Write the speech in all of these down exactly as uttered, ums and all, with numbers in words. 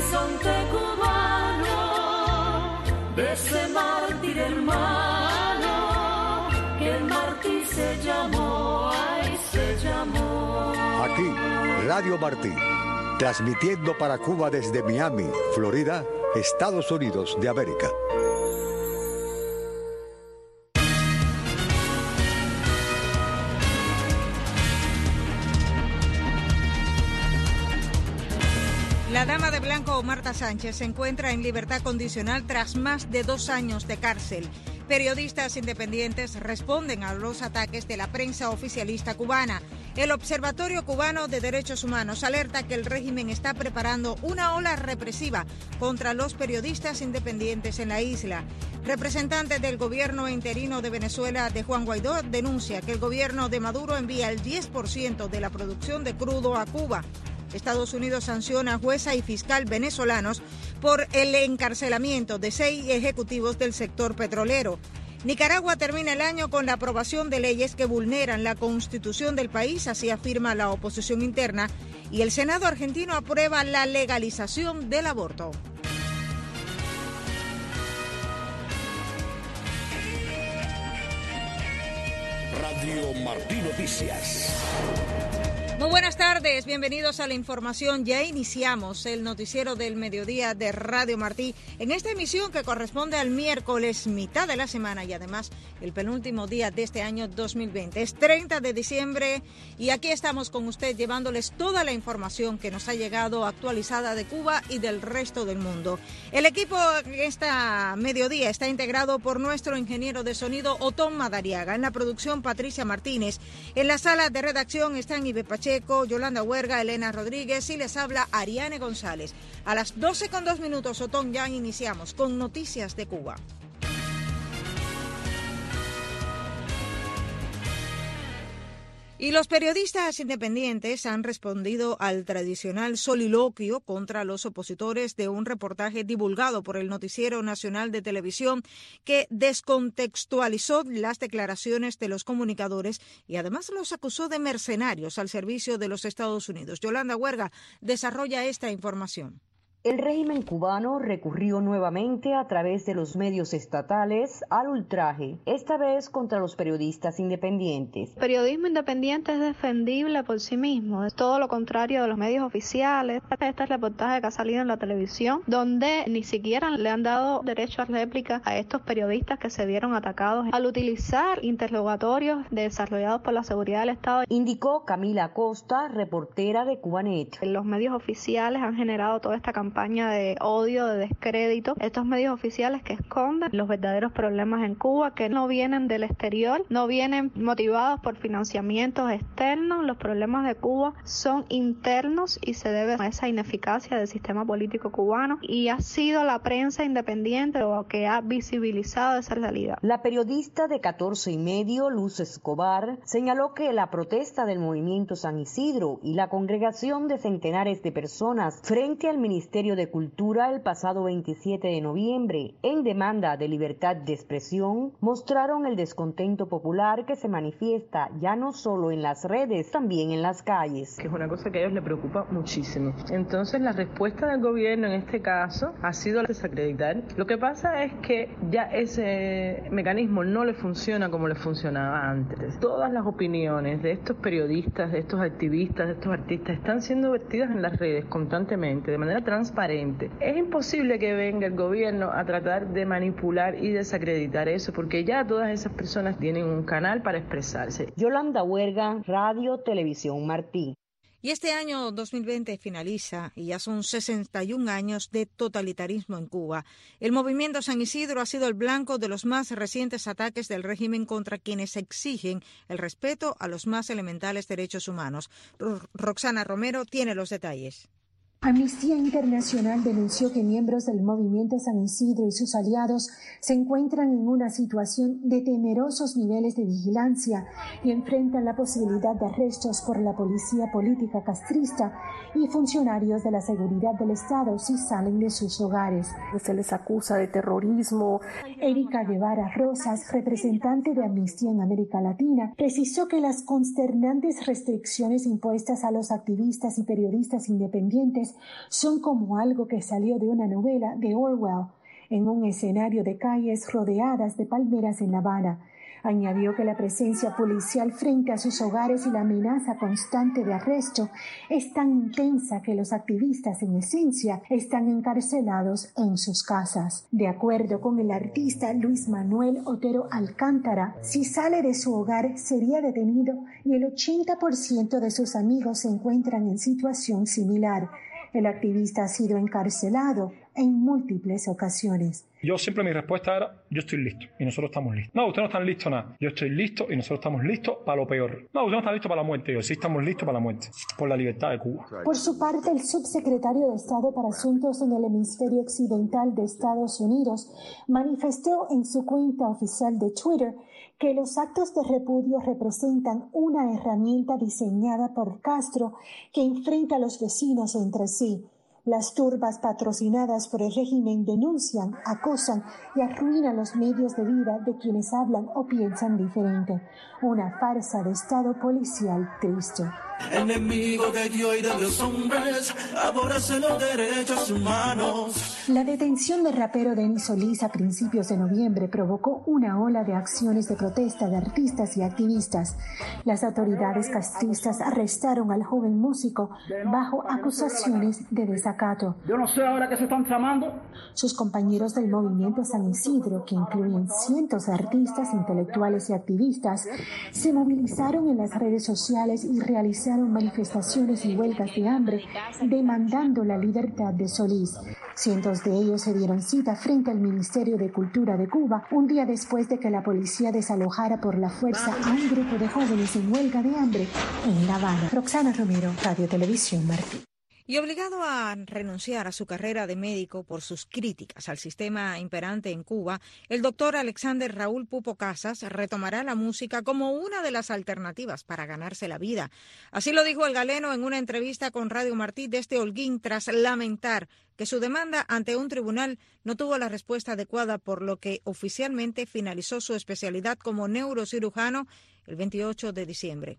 horizonte cubano, de ese mártir hermano, que el mártir se llamó, ay, se llamó. Aquí, Radio Martí, transmitiendo para Cuba desde Miami, Florida, Estados Unidos de América. La dama de blanco, Marta Sánchez, se encuentra en libertad condicional tras más de dos años de cárcel. Periodistas independientes responden a los ataques de la prensa oficialista cubana. El Observatorio Cubano de Derechos Humanos alerta que el régimen está preparando una ola represiva contra los periodistas independientes en la isla. Representante del gobierno interino de Venezuela, de Juan Guaidó, denuncia que el gobierno de Maduro envía el diez por ciento de la producción de crudo a Cuba. Estados Unidos sanciona a jueza y fiscal venezolanos por el encarcelamiento de seis ejecutivos del sector petrolero. Nicaragua termina el año con la aprobación de leyes que vulneran la constitución del país, así afirma la oposición interna, y el Senado argentino aprueba la legalización del aborto. Radio Martí Noticias. Muy buenas tardes, bienvenidos a la información. Ya iniciamos el noticiero del mediodía de Radio Martí en esta emisión que corresponde al miércoles, mitad de la semana y además el penúltimo día de este año dos mil veinte. Es treinta de diciembre y aquí estamos con usted llevándoles toda la información que nos ha llegado actualizada de Cuba y del resto del mundo. El equipo en esta mediodía está integrado por nuestro ingeniero de sonido Otón Madariaga, en la producción Patricia Martínez, en la sala de redacción están Ibe Pacheco, Yolanda Huerga, Elena Rodríguez y les habla Ariane González. A las doce con dos minutos, Otón, ya iniciamos con Noticias de Cuba. Y los periodistas independientes han respondido al tradicional soliloquio contra los opositores de un reportaje divulgado por el Noticiero Nacional de Televisión que descontextualizó las declaraciones de los comunicadores y además los acusó de mercenarios al servicio de los Estados Unidos. Yolanda Huerga desarrolla esta información. El régimen cubano recurrió nuevamente a través de los medios estatales al ultraje, esta vez contra los periodistas independientes. El periodismo independiente es defendible por sí mismo, es todo lo contrario de los medios oficiales. Este reportaje que ha salido en la televisión, donde ni siquiera le han dado derecho a réplica a estos periodistas que se vieron atacados al utilizar interrogatorios desarrollados por la seguridad del Estado. Indicó Camila Acosta, reportera de Cubanet. Los medios oficiales han generado toda esta campaña de odio, de descrédito. Estos medios oficiales que esconden los verdaderos problemas en Cuba, que no vienen del exterior, no vienen motivados por financiamientos externos. Los problemas de Cuba son internos y se debe a esa ineficacia del sistema político cubano, y ha sido la prensa independiente lo que ha visibilizado esa realidad. La periodista de catorce y medio, Luz Escobar, señaló que la protesta del movimiento San Isidro y la congregación de centenares de personas frente al Ministerio de Cultura el pasado veintisiete de noviembre, en demanda de libertad de expresión, mostraron el descontento popular que se manifiesta ya no solo en las redes, también en las calles. Que es una cosa que a ellos les preocupa muchísimo. Entonces la respuesta del gobierno en este caso ha sido desacreditar. Lo que pasa es que ya ese mecanismo no le funciona como le funcionaba antes. Todas las opiniones de estos periodistas, de estos activistas, de estos artistas están siendo vertidas en las redes constantemente, de manera transparente. Es imposible que venga el gobierno a tratar de manipular y desacreditar eso, porque ya todas esas personas tienen un canal para expresarse. Yolanda Huerga, Radio Televisión Martí. Y este año dos mil veinte finaliza y ya son sesenta y un años de totalitarismo en Cuba. El movimiento San Isidro ha sido el blanco de los más recientes ataques del régimen contra quienes exigen el respeto a los más elementales derechos humanos. Roxana Romero tiene los detalles. Amnistía Internacional denunció que miembros del movimiento San Isidro y sus aliados se encuentran en una situación de temerosos niveles de vigilancia y enfrentan la posibilidad de arrestos por la policía política castrista y funcionarios de la seguridad del Estado si salen de sus hogares. Se les acusa de terrorismo. Erika Guevara Rosas, representante de Amnistía en América Latina, precisó que las consternantes restricciones impuestas a los activistas y periodistas independientes son como algo que salió de una novela de Orwell, en un escenario de calles rodeadas de palmeras en La Habana. Añadió que la presencia policial frente a sus hogares y la amenaza constante de arresto es tan intensa que los activistas, en esencia, están encarcelados en sus casas. De acuerdo con el artista Luis Manuel Otero Alcántara, si sale de su hogar sería detenido y el ochenta por ciento de sus amigos se encuentran en situación similar. El activista ha sido encarcelado en múltiples ocasiones. Yo siempre mi respuesta era, yo estoy listo y nosotros estamos listos. No, ustedes no están listos nada. Yo estoy listo y nosotros estamos listos para lo peor. No, ustedes no están listos para la muerte. Yo sí estamos listos para la muerte, por la libertad de Cuba. Por su parte, el subsecretario de Estado para Asuntos en el Hemisferio Occidental de Estados Unidos manifestó en su cuenta oficial de Twitter que los actos de repudio representan una herramienta diseñada por Castro que enfrenta a los vecinos entre sí. Las turbas patrocinadas por el régimen denuncian, acosan y arruinan los medios de vida de quienes hablan o piensan diferente. Una farsa de Estado policial triste. Enemigo de Dios y de los hombres, aborrece los derechos humanos. La detención del rapero Denis Solís a principios de noviembre provocó una ola de acciones de protesta de artistas y activistas. Las autoridades castristas arrestaron al joven músico bajo acusaciones de desacato. Yo no sé ahora qué se están tramando. Sus compañeros del movimiento San Isidro, que incluyen cientos de artistas, intelectuales y activistas, se movilizaron en las redes sociales y realizaron manifestaciones y huelgas de hambre demandando la libertad de Solís. Cientos de ellos se dieron cita frente al Ministerio de Cultura de Cuba un día después de que la policía desalojara por la fuerza a un grupo de jóvenes en huelga de hambre en La Habana. Roxana Romero, Radio Televisión Martí. Y obligado a renunciar a su carrera de médico por sus críticas al sistema imperante en Cuba, el doctor Alexander Raúl Pupo Casas retomará la música como una de las alternativas para ganarse la vida. Así lo dijo el galeno en una entrevista con Radio Martí desde Holguín, tras lamentar que su demanda ante un tribunal no tuvo la respuesta adecuada, por lo que oficialmente finalizó su especialidad como neurocirujano el veintiocho de diciembre.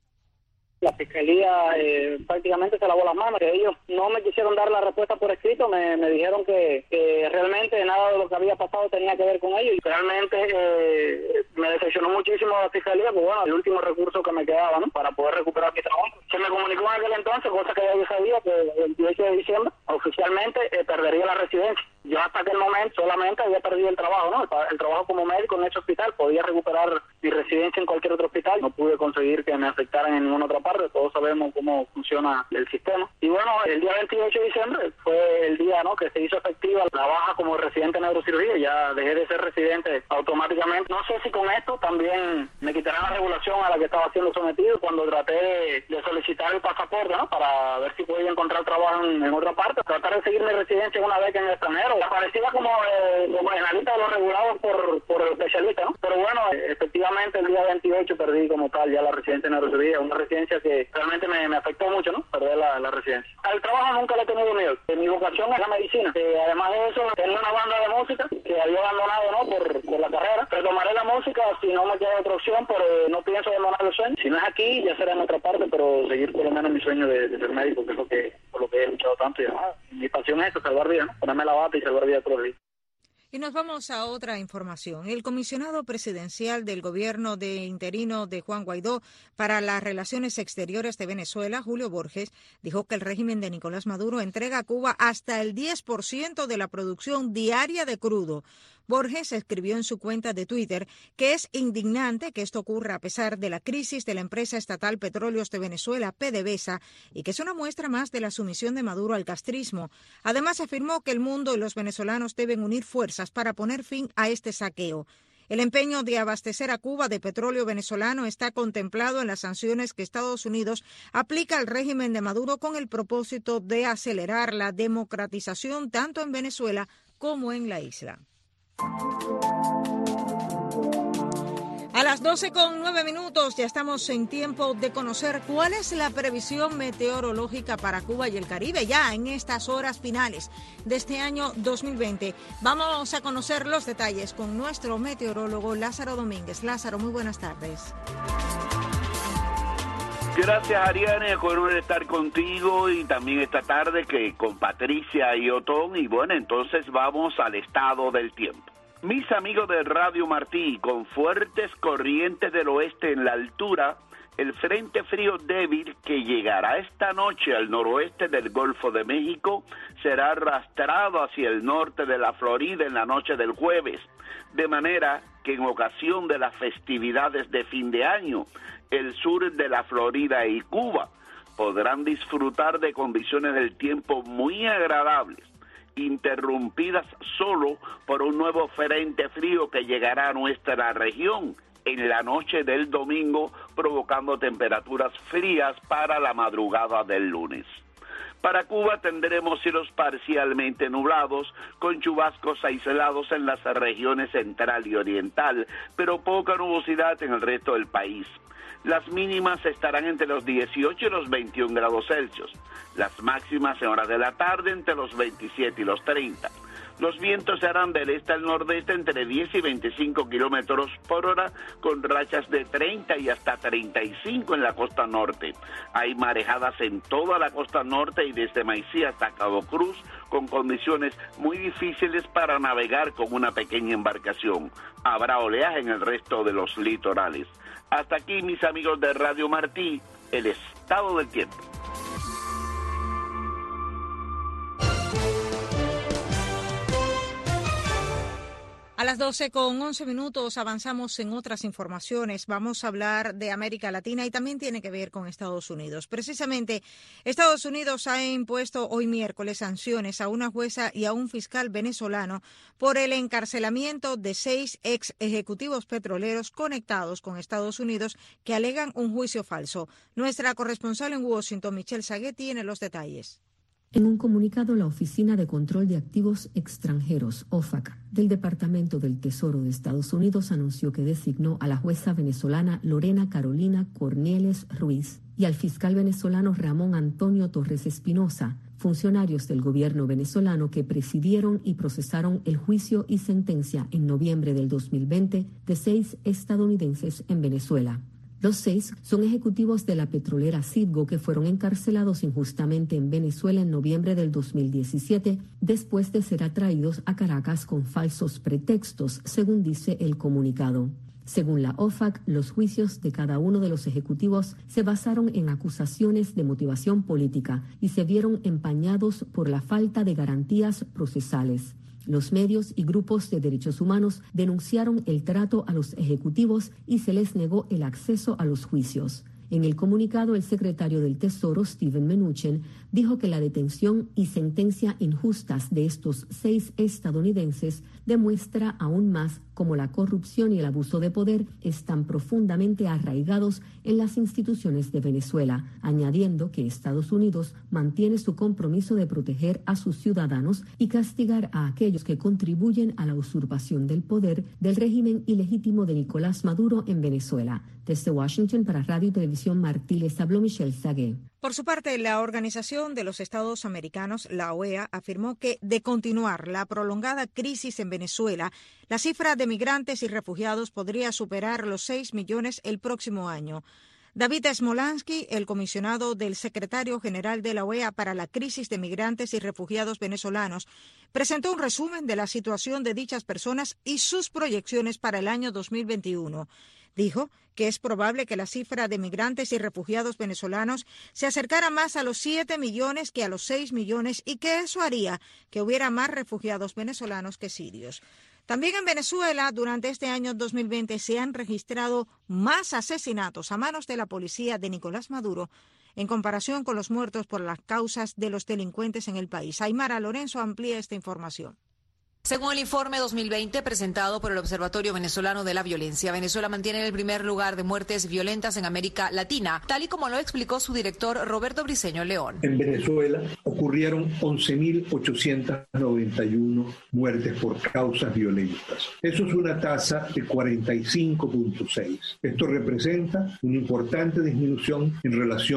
La fiscalía eh, prácticamente se lavó las manos. Ellos no me quisieron dar la respuesta por escrito, me, me dijeron que, que realmente nada de lo que había pasado tenía que ver con ellos. Y realmente eh, me decepcionó muchísimo la fiscalía, pues bueno, el último recurso que me quedaba, ¿no?, para poder recuperar mi trabajo. Se me comunicó en aquel entonces, cosa que ya yo sabía, que el veintiocho de diciembre oficialmente eh, perdería la residencia. Yo hasta aquel momento solamente había perdido el trabajo, ¿no? El, el trabajo como médico en ese hospital. Podía recuperar mi residencia en cualquier otro hospital. No pude conseguir que me afectaran en ninguna otra parte. Todos sabemos cómo funciona el sistema. Y bueno, el día veintiocho de diciembre fue el día, ¿no?, que se hizo efectiva la baja como residente de neurocirugía. Ya dejé de ser residente automáticamente. No sé si con esto también me quitarán la regulación a la que estaba siendo sometido cuando traté de, de solicitar el pasaporte, ¿no?, para ver si podía encontrar trabajo en, en otra parte. Tratar de seguir mi residencia en una beca en el extranjero. Aparecía como, eh, como en la lista de los regulados por, por el especialista, ¿no? Pero bueno, efectivamente el día veintiocho perdí como tal ya la residencia de neurocirugía. Una residencia que realmente me, me afectó mucho, ¿no?, perder la, la residencia. Al trabajo nunca le he tenido miedo. Mi vocación es la medicina. Eh, además de eso, tenía una banda de música que había abandonado, ¿no?, por, por la carrera. Retomaré la música si no me queda otra opción, pero no pienso abandonar el sueño. Si no es aquí, ya será en otra parte, pero seguir por lo menos mi sueño de, de ser médico, que es lo que, por lo que he luchado tanto. Y además, mi pasión es esa, salvar vidas, ¿no?, ponerme la bata y salvar vidas todos los días. Y nos vamos a otra información. El comisionado presidencial del gobierno de interino de Juan Guaidó para las relaciones exteriores de Venezuela, Julio Borges, dijo que el régimen de Nicolás Maduro entrega a Cuba hasta el diez por ciento de la producción diaria de crudo. Borges escribió en su cuenta de Twitter que es indignante que esto ocurra a pesar de la crisis de la empresa estatal Petróleos de Venezuela, PDVSA, y que es una muestra más de la sumisión de Maduro al castrismo. Además, afirmó que el mundo y los venezolanos deben unir fuerzas para poner fin a este saqueo. El empeño de abastecer a Cuba de petróleo venezolano está contemplado en las sanciones que Estados Unidos aplica al régimen de Maduro con el propósito de acelerar la democratización tanto en Venezuela como en la isla. A las doce con nueve minutos ya estamos en tiempo de conocer cuál es la previsión meteorológica para Cuba y el Caribe ya en estas horas finales de este año dos mil veinte. Vamos a conocer los detalles con nuestro meteorólogo Lázaro Domínguez. Lázaro, muy buenas tardes. Gracias, Ariane, es un honor estar contigo y también esta tarde que con Patricia y Otón. Y bueno, entonces vamos al estado del tiempo. Mis amigos de Radio Martí, con fuertes corrientes del oeste en la altura, el frente frío débil que llegará esta noche al noroeste del Golfo de México será arrastrado hacia el norte de la Florida en la noche del jueves, de manera que en ocasión de las festividades de fin de año, el sur de la Florida y Cuba podrán disfrutar de condiciones del tiempo muy agradables, interrumpidas solo por un nuevo frente frío que llegará a nuestra región en la noche del domingo, provocando temperaturas frías para la madrugada del lunes. Para Cuba tendremos cielos parcialmente nublados, con chubascos aislados en las regiones central y oriental, pero poca nubosidad en el resto del país. Las mínimas estarán entre los dieciocho y los veintiún grados Celsius. Las máximas en horas de la tarde entre los veintisiete y los treinta. Los vientos serán del este al nordeste entre diez y veinticinco kilómetros por hora, con rachas de treinta y hasta treinta y cinco en la costa norte. Hay marejadas en toda la costa norte y desde Maicí hasta Cabo Cruz, con condiciones muy difíciles para navegar con una pequeña embarcación. Habrá oleaje en el resto de los litorales. Hasta aquí, mis amigos de Radio Martí, el estado del tiempo. A las doce con once minutos avanzamos en otras informaciones. Vamos a hablar de América Latina y también tiene que ver con Estados Unidos. Precisamente, Estados Unidos ha impuesto hoy miércoles sanciones a una jueza y a un fiscal venezolano por el encarcelamiento de seis ex ejecutivos petroleros conectados con Estados Unidos que alegan un juicio falso. Nuestra corresponsal en Washington, Michelle Saguet, tiene los detalles. En un comunicado, la Oficina de Control de Activos Extranjeros, O F A C, del Departamento del Tesoro de Estados Unidos anunció que designó a la jueza venezolana Lorena Carolina Cornieles Ruiz y al fiscal venezolano Ramón Antonio Torres Espinosa, funcionarios del gobierno venezolano que presidieron y procesaron el juicio y sentencia en noviembre del dos mil veinte de seis estadounidenses en Venezuela. Los seis son ejecutivos de la petrolera Citgo que fueron encarcelados injustamente en Venezuela en noviembre del dos mil diecisiete, después de ser atraídos a Caracas con falsos pretextos, según dice el comunicado. Según la O F A C, los juicios de cada uno de los ejecutivos se basaron en acusaciones de motivación política y se vieron empañados por la falta de garantías procesales. Los medios y grupos de derechos humanos denunciaron el trato a los ejecutivos y se les negó el acceso a los juicios. En el comunicado, el secretario del Tesoro, Steven Mnuchin, dijo que la detención y sentencia injustas de estos seis estadounidenses demuestra aún más cómo la corrupción y el abuso de poder están profundamente arraigados en las instituciones de Venezuela, añadiendo que Estados Unidos mantiene su compromiso de proteger a sus ciudadanos y castigar a aquellos que contribuyen a la usurpación del poder del régimen ilegítimo de Nicolás Maduro en Venezuela. Desde Washington para Radio y Televisión Martí les habló Michelle Saguet. Por su parte, la Organización de los Estados Americanos, la O E A, afirmó que de continuar la prolongada crisis en Venezuela, la cifra de migrantes y refugiados podría superar los seis millones el próximo año. David Smolansky, el comisionado del secretario general de la O E A para la crisis de migrantes y refugiados venezolanos, presentó un resumen de la situación de dichas personas y sus proyecciones para el año dos mil veintiuno. Dijo que es probable que la cifra de migrantes y refugiados venezolanos se acercara más a los siete millones que a los seis millones y que eso haría que hubiera más refugiados venezolanos que sirios. También en Venezuela, durante este año dos mil veinte, se han registrado más asesinatos a manos de la policía de Nicolás Maduro en comparación con los muertos por las causas de los delincuentes en el país. Aymara Lorenzo amplía esta información. Según el informe dos mil veinte presentado por el Observatorio Venezolano de la Violencia, Venezuela mantiene el primer lugar de muertes violentas en América Latina, tal y como lo explicó su director Roberto Briceño León. En Venezuela ocurrieron once mil ochocientas noventa y uno muertes por causas violentas. Eso es una tasa de cuarenta y cinco punto seis. Esto representa una importante disminución en relación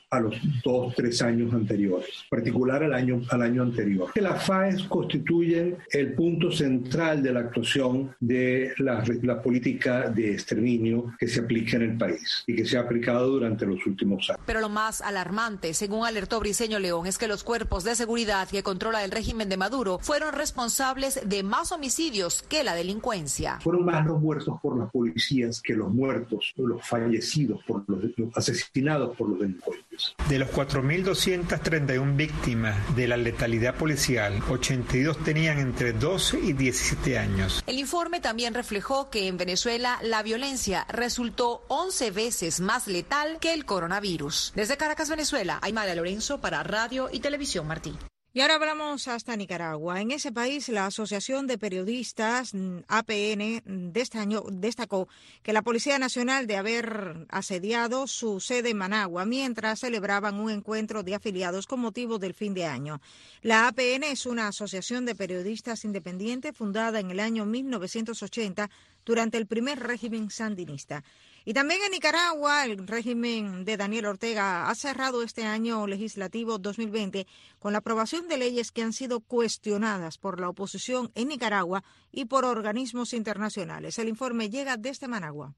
a los dos, tres años anteriores, en particular al año, al año anterior. Las FAES constituyen el punto central de la actuación de la, la política de exterminio que se aplica en el país y que se ha aplicado durante los últimos años. Pero lo más alarmante, según alertó Briceño León, es que los cuerpos de seguridad que controla el régimen de Maduro fueron responsables de más homicidios que la delincuencia. Fueron más los muertos por las policías que los muertos, los fallecidos, por los, los asesinados por los delincuentes. De los cuatro mil doscientas treinta y una víctimas de la letalidad policial, ochenta y dos tenían entre doce y diecisiete años. El informe también reflejó que en Venezuela la violencia resultó once veces más letal que el coronavirus. Desde Caracas, Venezuela, Aymara Lorenzo para Radio y Televisión Martí. Y ahora hablamos hasta Nicaragua. En ese país, la Asociación de Periodistas, A P N, de este año destacó que la Policía Nacional de haber asediado su sede en Managua mientras celebraban un encuentro de afiliados con motivo del fin de año. La A P N es una asociación de periodistas independiente fundada en el año mil novecientos ochenta durante el primer régimen sandinista. Y también en Nicaragua, el régimen de Daniel Ortega ha cerrado este año legislativo dos mil veinte con la aprobación de leyes que han sido cuestionadas por la oposición en Nicaragua y por organismos internacionales. El informe llega desde Managua.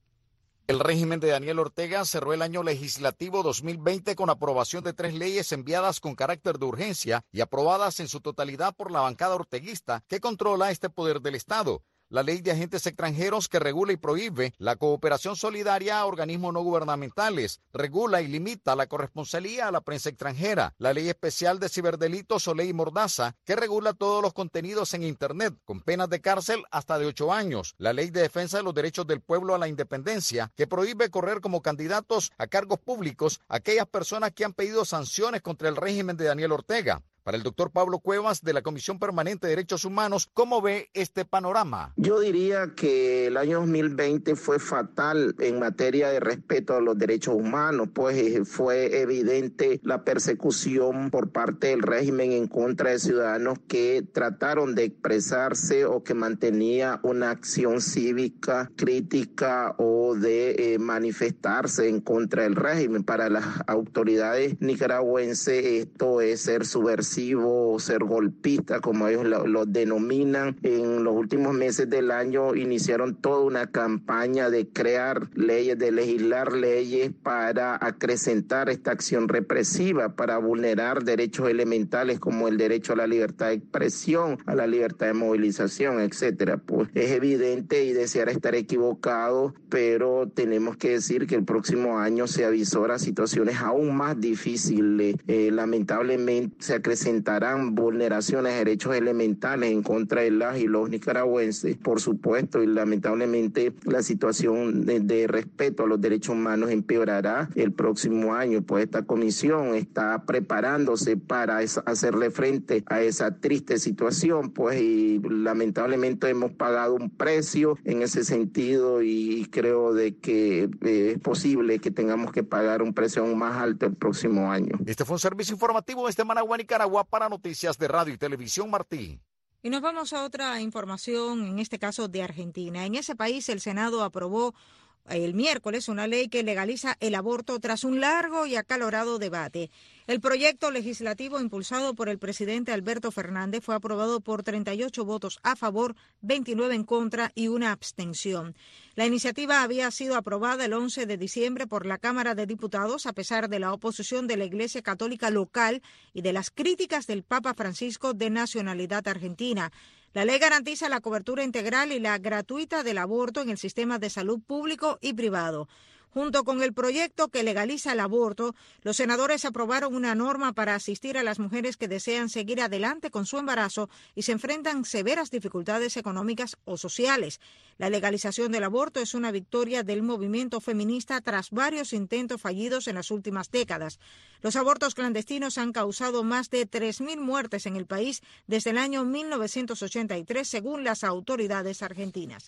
El régimen de Daniel Ortega cerró el año legislativo dos mil veinte con aprobación de tres leyes enviadas con carácter de urgencia y aprobadas en su totalidad por la bancada orteguista que controla este poder del Estado. La ley de agentes extranjeros que regula y prohíbe la cooperación solidaria a organismos no gubernamentales, regula y limita la corresponsalía a la prensa extranjera. La ley especial de ciberdelitos o ley Mordaza que regula todos los contenidos en Internet con penas de cárcel hasta de ocho años. La ley de defensa de los derechos del pueblo a la independencia que prohíbe correr como candidatos a cargos públicos a aquellas personas que han pedido sanciones contra el régimen de Daniel Ortega. Para el doctor Pablo Cuevas, de la Comisión Permanente de Derechos Humanos, ¿cómo ve este panorama? Yo diría que el año dos mil veinte fue fatal en materia de respeto a los derechos humanos, pues fue evidente la persecución por parte del régimen en contra de ciudadanos que trataron de expresarse o que mantenía una acción cívica crítica o de eh, manifestarse en contra del régimen. Para las autoridades nicaragüenses esto es ser subversivo o ser golpista, como ellos lo, lo denominan. En los últimos meses del año iniciaron toda una campaña de crear leyes, de legislar leyes para acrecentar esta acción represiva, para vulnerar derechos elementales como el derecho a la libertad de expresión, a la libertad de movilización, etcétera. Pues es evidente y desear estar equivocado, pero tenemos que decir que el próximo año se avisora situaciones aún más difíciles. Eh, lamentablemente se acrecentarán vulneraciones de derechos elementales en contra de las y los nicaragüenses, por supuesto, y lamentablemente la situación de, de respeto a los derechos humanos empeorará el próximo año. Pues esta comisión está preparándose para esa, hacerle frente a esa triste situación, pues y lamentablemente hemos pagado un precio en ese sentido y creo de que eh, es posible que tengamos que pagar un precio aún más alto el próximo año. Este fue un servicio informativo desde Managua, Nicaragua, para Noticias de Radio y Televisión Martí. Y nos vamos a otra información, en este caso de Argentina. En ese país el Senado aprobó el miércoles una ley que legaliza el aborto tras un largo y acalorado debate. El proyecto legislativo impulsado por el presidente Alberto Fernández fue aprobado por treinta y ocho votos a favor, veintinueve en contra y una abstención. La iniciativa había sido aprobada el once de diciembre por la Cámara de Diputados a pesar de la oposición de la Iglesia Católica local y de las críticas del Papa Francisco de nacionalidad argentina. La ley garantiza la cobertura integral y la gratuita del aborto en el sistema de salud público y privado. Junto con el proyecto que legaliza el aborto, los senadores aprobaron una norma para asistir a las mujeres que desean seguir adelante con su embarazo y se enfrentan severas dificultades económicas o sociales. La legalización del aborto es una victoria del movimiento feminista tras varios intentos fallidos en las últimas décadas. Los abortos clandestinos han causado más de tres mil muertes en el país desde el año mil novecientos ochenta y tres, según las autoridades argentinas.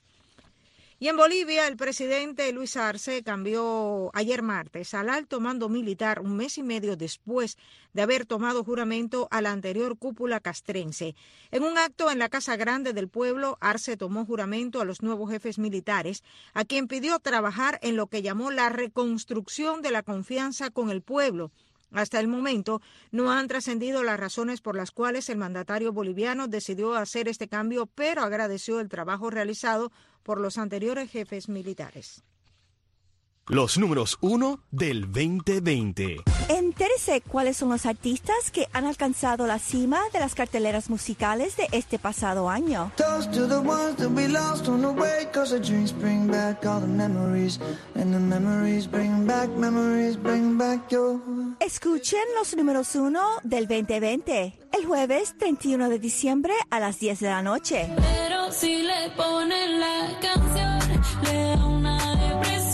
Y en Bolivia, el presidente Luis Arce cambió ayer martes al alto mando militar un mes y medio después de haber tomado juramento a la anterior cúpula castrense. En un acto en la Casa Grande del Pueblo, Arce tomó juramento a los nuevos jefes militares, a quien pidió trabajar en lo que llamó la reconstrucción de la confianza con el pueblo. Hasta el momento, no han trascendido las razones por las cuales el mandatario boliviano decidió hacer este cambio, pero agradeció el trabajo realizado por los anteriores jefes militares. Los números uno del veinte veinte. Entérese cuáles son los artistas que han alcanzado la cima de las carteleras musicales de este pasado año. Escuchen los números uno del veinte veinte, el jueves treinta y uno de diciembre a las diez de la noche. Pero si le ponen la canción, le da una depresión.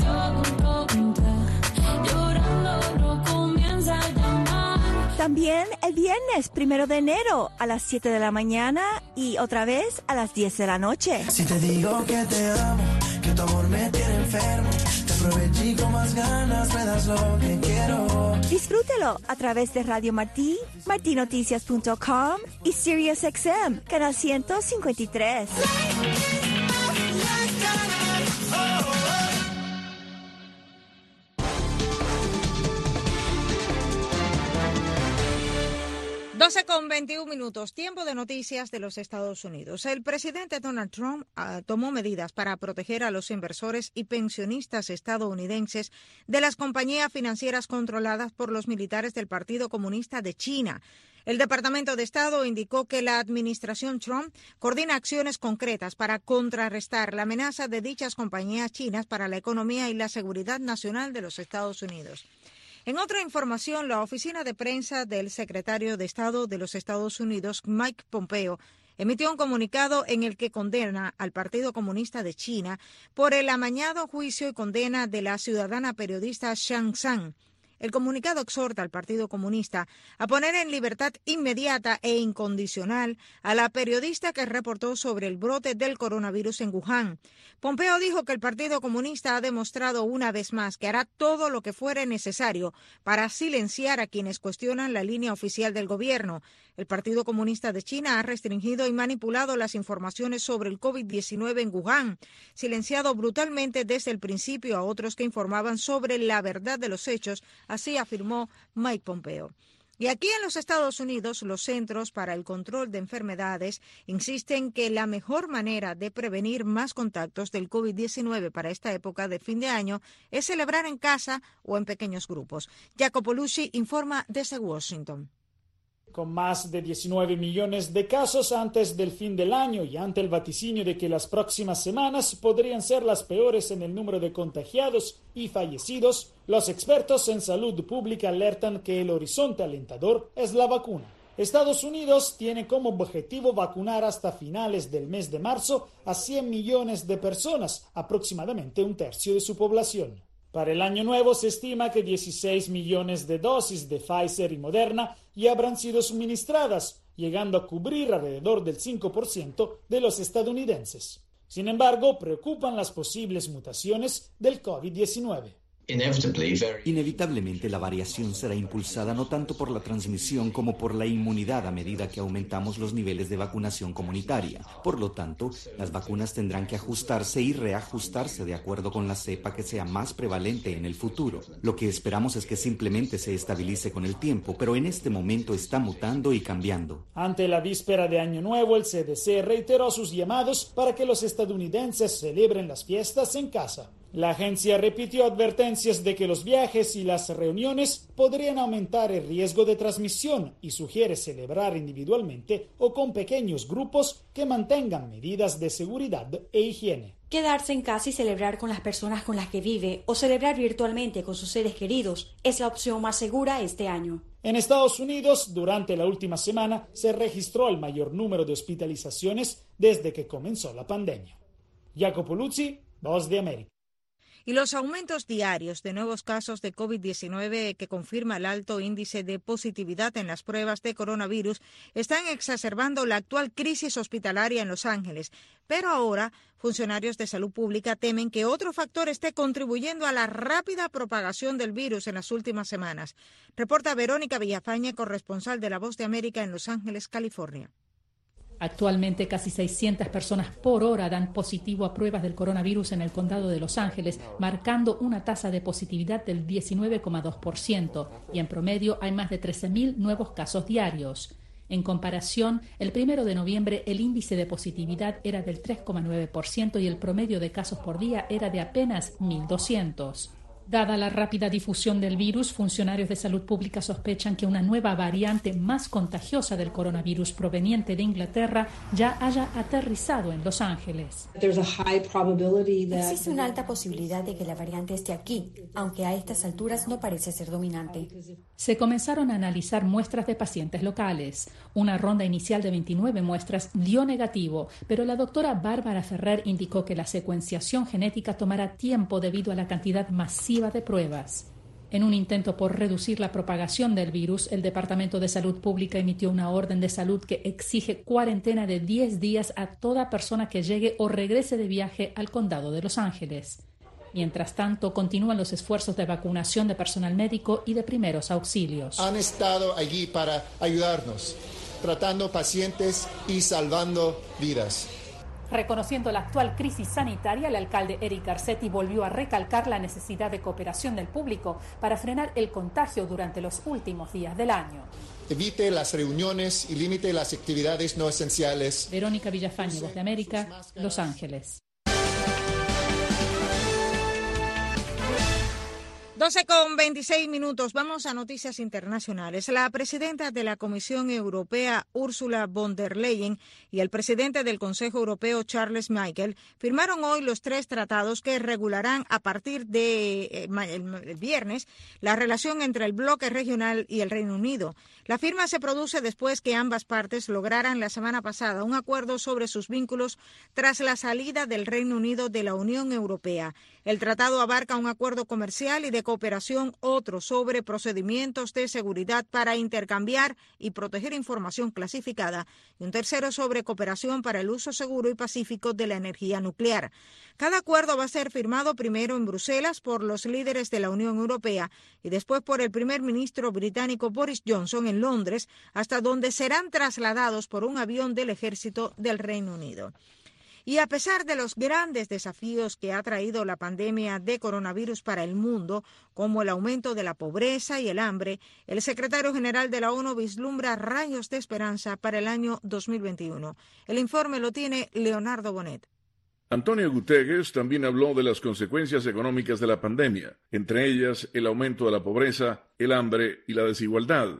También el viernes primero de enero a las siete de la mañana y otra vez a las diez de la noche. Si te digo que te amo, que tu amor me tiene enfermo, te aproveché y con más ganas me das lo que quiero. Disfrútelo a través de Radio Martí, marti noticias punto com y Sirius X M, canal ciento cincuenta y tres. doce con veintiún minutos, tiempo de noticias de los Estados Unidos. El presidente Donald Trump uh, tomó medidas para proteger a los inversores y pensionistas estadounidenses de las compañías financieras controladas por los militares del Partido Comunista de China. El Departamento de Estado indicó que la administración Trump coordina acciones concretas para contrarrestar la amenaza de dichas compañías chinas para la economía y la seguridad nacional de los Estados Unidos. En otra información, la oficina de prensa del secretario de Estado de los Estados Unidos, Mike Pompeo, emitió un comunicado en el que condena al Partido Comunista de China por el amañado juicio y condena de la ciudadana periodista Zhang Zhang. El comunicado exhorta al Partido Comunista a poner en libertad inmediata e incondicional a la periodista que reportó sobre el brote del coronavirus en Wuhan. Pompeo dijo que el Partido Comunista ha demostrado una vez más que hará todo lo que fuere necesario para silenciar a quienes cuestionan la línea oficial del gobierno. El Partido Comunista de China ha restringido y manipulado las informaciones sobre el COVID diecinueve en Wuhan, silenciado brutalmente desde el principio a otros que informaban sobre la verdad de los hechos. Así afirmó Mike Pompeo. Y aquí en los Estados Unidos, los Centros para el Control de Enfermedades insisten que la mejor manera de prevenir más contactos del COVID diecinueve para esta época de fin de año es celebrar en casa o en pequeños grupos. Jacopo Lucci informa desde Washington. Con más de diecinueve millones de casos antes del fin del año y ante el vaticinio de que las próximas semanas podrían ser las peores en el número de contagiados y fallecidos, los expertos en salud pública alertan que el horizonte alentador es la vacuna. Estados Unidos tiene como objetivo vacunar hasta finales del mes de marzo a cien millones de personas, aproximadamente un tercio de su población. Para el año nuevo se estima que dieciséis millones de dosis de Pfizer y Moderna ya habrán sido suministradas, llegando a cubrir alrededor del cinco por ciento de los estadounidenses. Sin embargo, preocupan las posibles mutaciones del COVID diecinueve. Inevitablemente la variación será impulsada no tanto por la transmisión como por la inmunidad a medida que aumentamos los niveles de vacunación comunitaria. Por lo tanto, las vacunas tendrán que ajustarse y reajustarse de acuerdo con la cepa que sea más prevalente en el futuro. Lo que esperamos es que simplemente se estabilice con el tiempo, pero en este momento está mutando y cambiando. Ante la víspera de Año Nuevo, el C D C reiteró sus llamados para que los estadounidenses celebren las fiestas en casa. La agencia repitió advertencias de que los viajes y las reuniones podrían aumentar el riesgo de transmisión y sugiere celebrar individualmente o con pequeños grupos que mantengan medidas de seguridad e higiene. Quedarse en casa y celebrar con las personas con las que vive o celebrar virtualmente con sus seres queridos es la opción más segura este año. En Estados Unidos, durante la última semana, se registró el mayor número de hospitalizaciones desde que comenzó la pandemia. Jacopo Lucci, Voz de América. Y los aumentos diarios de nuevos casos de COVID diecinueve que confirma el alto índice de positividad en las pruebas de coronavirus están exacerbando la actual crisis hospitalaria en Los Ángeles. Pero ahora, funcionarios de salud pública temen que otro factor esté contribuyendo a la rápida propagación del virus en las últimas semanas. Reporta Verónica Villafañe, corresponsal de La Voz de América en Los Ángeles, California. Actualmente casi seiscientas personas por hora dan positivo a pruebas del coronavirus en el condado de Los Ángeles, marcando una tasa de positividad del diecinueve coma dos por ciento, y en promedio hay más de trece mil nuevos casos diarios. En comparación, el primero de noviembre el índice de positividad era del tres coma nueve por ciento y el promedio de casos por día era de apenas mil doscientos. Dada la rápida difusión del virus, funcionarios de salud pública sospechan que una nueva variante más contagiosa del coronavirus proveniente de Inglaterra ya haya aterrizado en Los Ángeles. Existe una alta posibilidad de que la variante esté aquí, aunque a estas alturas no parece ser dominante. Se comenzaron a analizar muestras de pacientes locales. Una ronda inicial de veintinueve muestras dio negativo, pero la doctora Bárbara Ferrer indicó que la secuenciación genética tomará tiempo debido a la cantidad masiva de pruebas. En un intento por reducir la propagación del virus, el Departamento de Salud Pública emitió una orden de salud que exige cuarentena de diez días a toda persona que llegue o regrese de viaje al condado de Los Ángeles. Mientras tanto, continúan los esfuerzos de vacunación de personal médico y de primeros auxilios. Han estado allí para ayudarnos, tratando pacientes y salvando vidas. Reconociendo la actual crisis sanitaria, el alcalde Eric Garcetti volvió a recalcar la necesidad de cooperación del público para frenar el contagio durante los últimos días del año. Evite las reuniones y limite las actividades no esenciales. Verónica Villafañe, Voz de América, Los Ángeles. doce con veintiséis minutos. Vamos a noticias internacionales. La presidenta de la Comisión Europea, Ursula von der Leyen, y el presidente del Consejo Europeo, Charles Michel, firmaron hoy los tres tratados que regularán a partir de eh, el, el viernes la relación entre el bloque regional y el Reino Unido. La firma se produce después que ambas partes lograran la semana pasada un acuerdo sobre sus vínculos tras la salida del Reino Unido de la Unión Europea. El tratado abarca un acuerdo comercial y de cooperación, otro sobre procedimientos de seguridad para intercambiar y proteger información clasificada y un tercero sobre cooperación para el uso seguro y pacífico de la energía nuclear. Cada acuerdo va a ser firmado primero en Bruselas por los líderes de la Unión Europea y después por el primer ministro británico Boris Johnson en Londres, hasta donde serán trasladados por un avión del ejército del Reino Unido. Y a pesar de los grandes desafíos que ha traído la pandemia de coronavirus para el mundo, como el aumento de la pobreza y el hambre, el secretario general de la ONU vislumbra rayos de esperanza para el año dos mil veintiuno. El informe lo tiene Leonardo Bonet. Antonio Guterres también habló de las consecuencias económicas de la pandemia, entre ellas el aumento de la pobreza, el hambre y la desigualdad.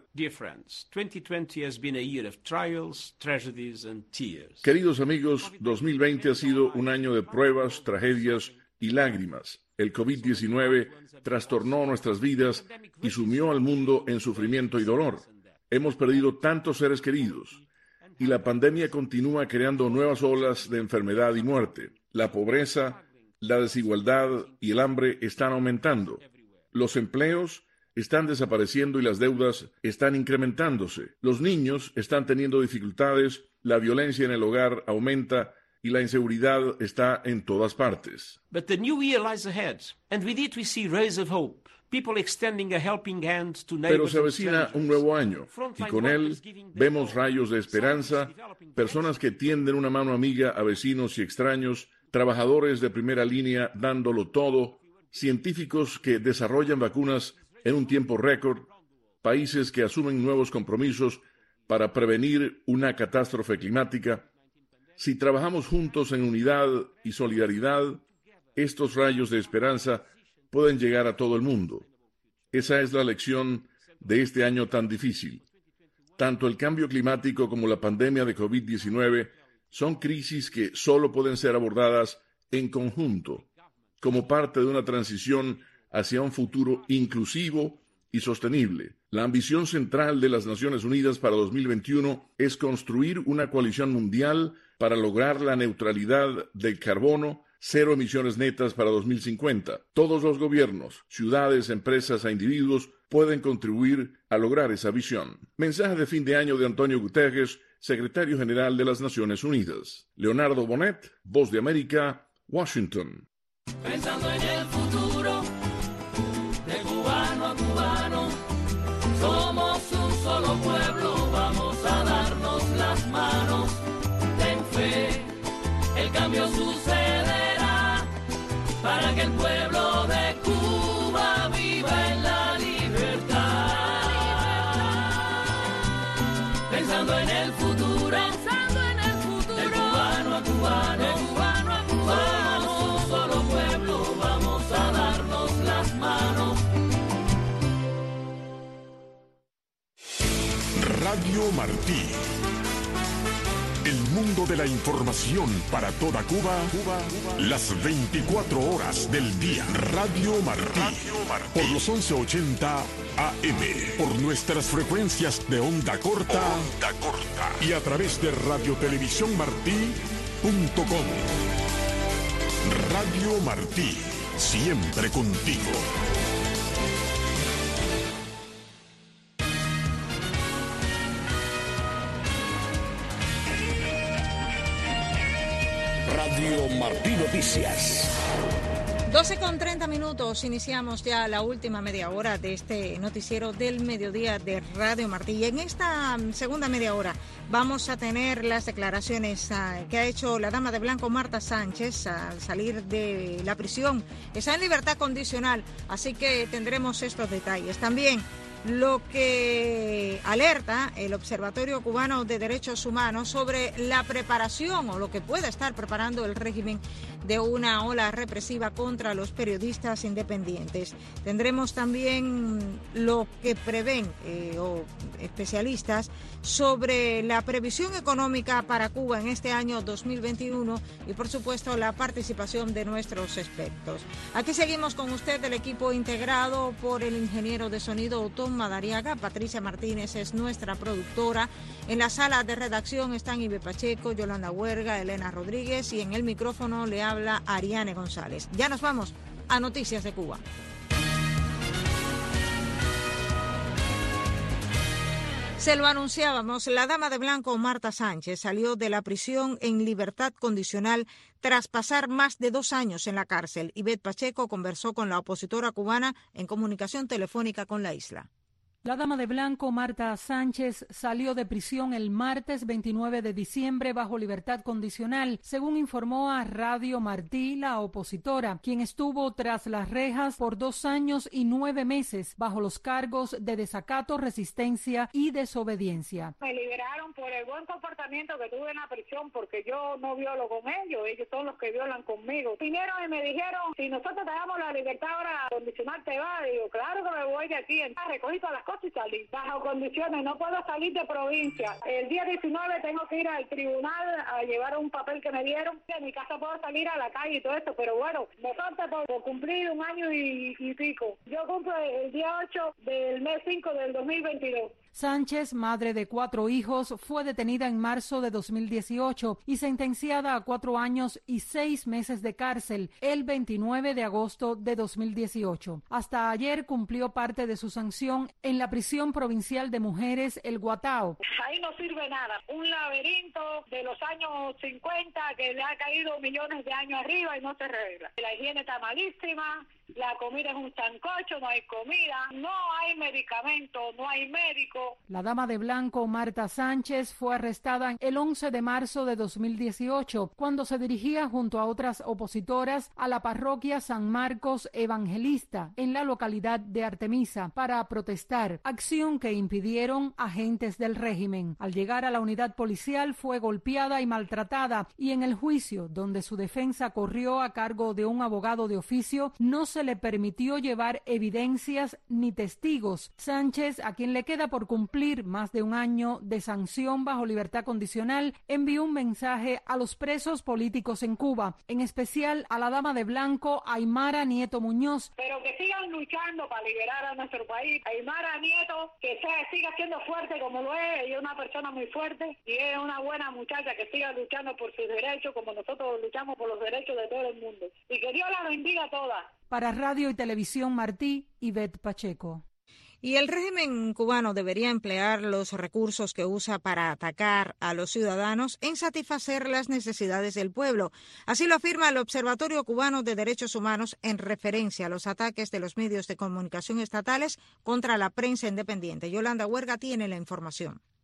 Queridos amigos, dos mil veinte ha sido un año de pruebas, tragedias y lágrimas. El COVID diecinueve trastornó nuestras vidas y sumió al mundo en sufrimiento y dolor. Hemos perdido tantos seres queridos y la pandemia continúa creando nuevas olas de enfermedad y muerte. La pobreza, la desigualdad y el hambre están aumentando. Los empleos están desapareciendo y las deudas están incrementándose. Los niños están teniendo dificultades, la violencia en el hogar aumenta y la inseguridad está en todas partes. But the new year lies ahead, and with it we see rays of hope. People extending a helping hand to neighbors. Pero se avecina un nuevo año y con él vemos rayos de esperanza, personas que tienden una mano amiga a vecinos y extraños, trabajadores de primera línea dándolo todo, científicos que desarrollan vacunas en un tiempo récord, países que asumen nuevos compromisos para prevenir una catástrofe climática. Si trabajamos juntos en unidad y solidaridad, estos rayos de esperanza pueden llegar a todo el mundo. Esa es la lección de este año tan difícil. Tanto el cambio climático como la pandemia de COVID diecinueve son crisis que solo pueden ser abordadas en conjunto, como parte de una transición hacia un futuro inclusivo y sostenible. La ambición central de las Naciones Unidas para dos mil veintiuno es construir una coalición mundial para lograr la neutralidad del carbono, cero emisiones netas para dos mil cincuenta. Todos los gobiernos, ciudades, empresas e individuos pueden contribuir a lograr esa visión. Mensaje de fin de año de Antonio Guterres, secretario general de las Naciones Unidas. Leonardo Bonet, Voz de América, Washington. Pensando en el futuro, de cubano a cubano, somos un solo pueblo, vamos a darnos las manos pensando en el futuro, pensando en el futuro, de cubano a cubano, de cubano a cubano, somos un solo pueblo, vamos a darnos las manos. Radio Martí. El mundo de la información para toda Cuba, Cuba, las veinticuatro horas del día. Radio Martí, Radio Martí. Por los once ochenta A M, por nuestras frecuencias de onda corta, onda corta y a través de radiotelevisión martí punto com. Radio Martí, siempre contigo. Radio Martí Noticias. doce con treinta minutos, iniciamos ya la última media hora de este noticiero del mediodía de Radio Martí. Y en esta segunda media hora vamos a tener las declaraciones uh, que ha hecho la dama de blanco Marta Sánchez al salir de la prisión. Está en libertad condicional, así que tendremos estos detalles. También lo que alerta el Observatorio Cubano de Derechos Humanos sobre la preparación o lo que pueda estar preparando el régimen de una ola represiva contra los periodistas independientes. Tendremos también lo que prevén eh, o especialistas sobre la previsión económica para Cuba en este año dos mil veintiuno y, por supuesto, la participación de nuestros expertos. Aquí seguimos con usted, el equipo integrado por el ingeniero de sonido Otón Madariaga. Patricia Martínez es nuestra productora. En la sala de redacción están Ibe Pacheco, Yolanda Huerga, Elena Rodríguez y en el micrófono le habla Ariane González. Ya nos vamos a Noticias de Cuba. Se lo anunciábamos, la dama de blanco Marta Sánchez salió de la prisión en libertad condicional tras pasar más de dos años en la cárcel. Ivette Pacheco conversó con la opositora cubana en comunicación telefónica con la isla. La dama de blanco Marta Sánchez salió de prisión el martes veintinueve de diciembre bajo libertad condicional, según informó a Radio Martí la opositora, quien estuvo tras las rejas por dos años y nueve meses bajo los cargos de desacato, resistencia y desobediencia. Me liberaron por el buen comportamiento que tuve en la prisión, porque yo no violo con ellos, ellos son los que violan conmigo. Vinieron y me dijeron, si nosotros te damos la libertad ahora condicional, te va. Digo, claro que me voy de aquí. Recogí todas las cosas y salí. Bajo condiciones, no puedo salir de provincia. El día diecinueve tengo que ir al tribunal a llevar un papel que me dieron. En mi casa puedo salir a la calle y todo esto, pero bueno, me falta por, por cumplir un año y, y pico. Yo cumplo el día ocho del mes cinco del dos mil veintidós. Sánchez, madre de cuatro hijos, fue detenida en marzo de dos mil dieciocho y sentenciada a cuatro años y seis meses de cárcel el veintinueve de agosto de dos mil dieciocho. Hasta ayer cumplió parte de su sanción en la prisión provincial de mujeres El Guatao. Ahí no sirve nada. Un laberinto de los años cincuenta que le ha caído millones de años arriba y no se arregla. La higiene está malísima. La comida es un sancocho, no hay comida, no hay medicamento, no hay médico. La dama de blanco Marta Sánchez fue arrestada el once de marzo de dos mil dieciocho cuando se dirigía junto a otras opositoras a la parroquia San Marcos Evangelista en la localidad de Artemisa para protestar, acción que impidieron agentes del régimen. Al llegar a la unidad policial fue golpeada y maltratada y en el juicio, donde su defensa corrió a cargo de un abogado de oficio, no se le permitió llevar evidencias ni testigos. Sánchez, a quien le queda por cumplir más de un año de sanción bajo libertad condicional, envió un mensaje a los presos políticos en Cuba, en especial a la dama de blanco Aymara Nieto Muñoz. Pero que sigan luchando para liberar a nuestro país. Aymara Nieto, que sea, siga siendo fuerte como lo es, ella es una persona muy fuerte y es una buena muchacha que siga luchando por sus derechos como nosotros luchamos por los derechos de todo el mundo. Y que Dios la bendiga a todas. Para Radio y Televisión Martí, Ivette Pacheco. Y el régimen cubano debería emplear los recursos que usa para atacar a los ciudadanos en satisfacer las necesidades del pueblo. Así lo afirma el Observatorio Cubano de Derechos Humanos en referencia a los ataques de los medios de comunicación estatales contra la prensa independiente. Yolanda Huerga tiene la información.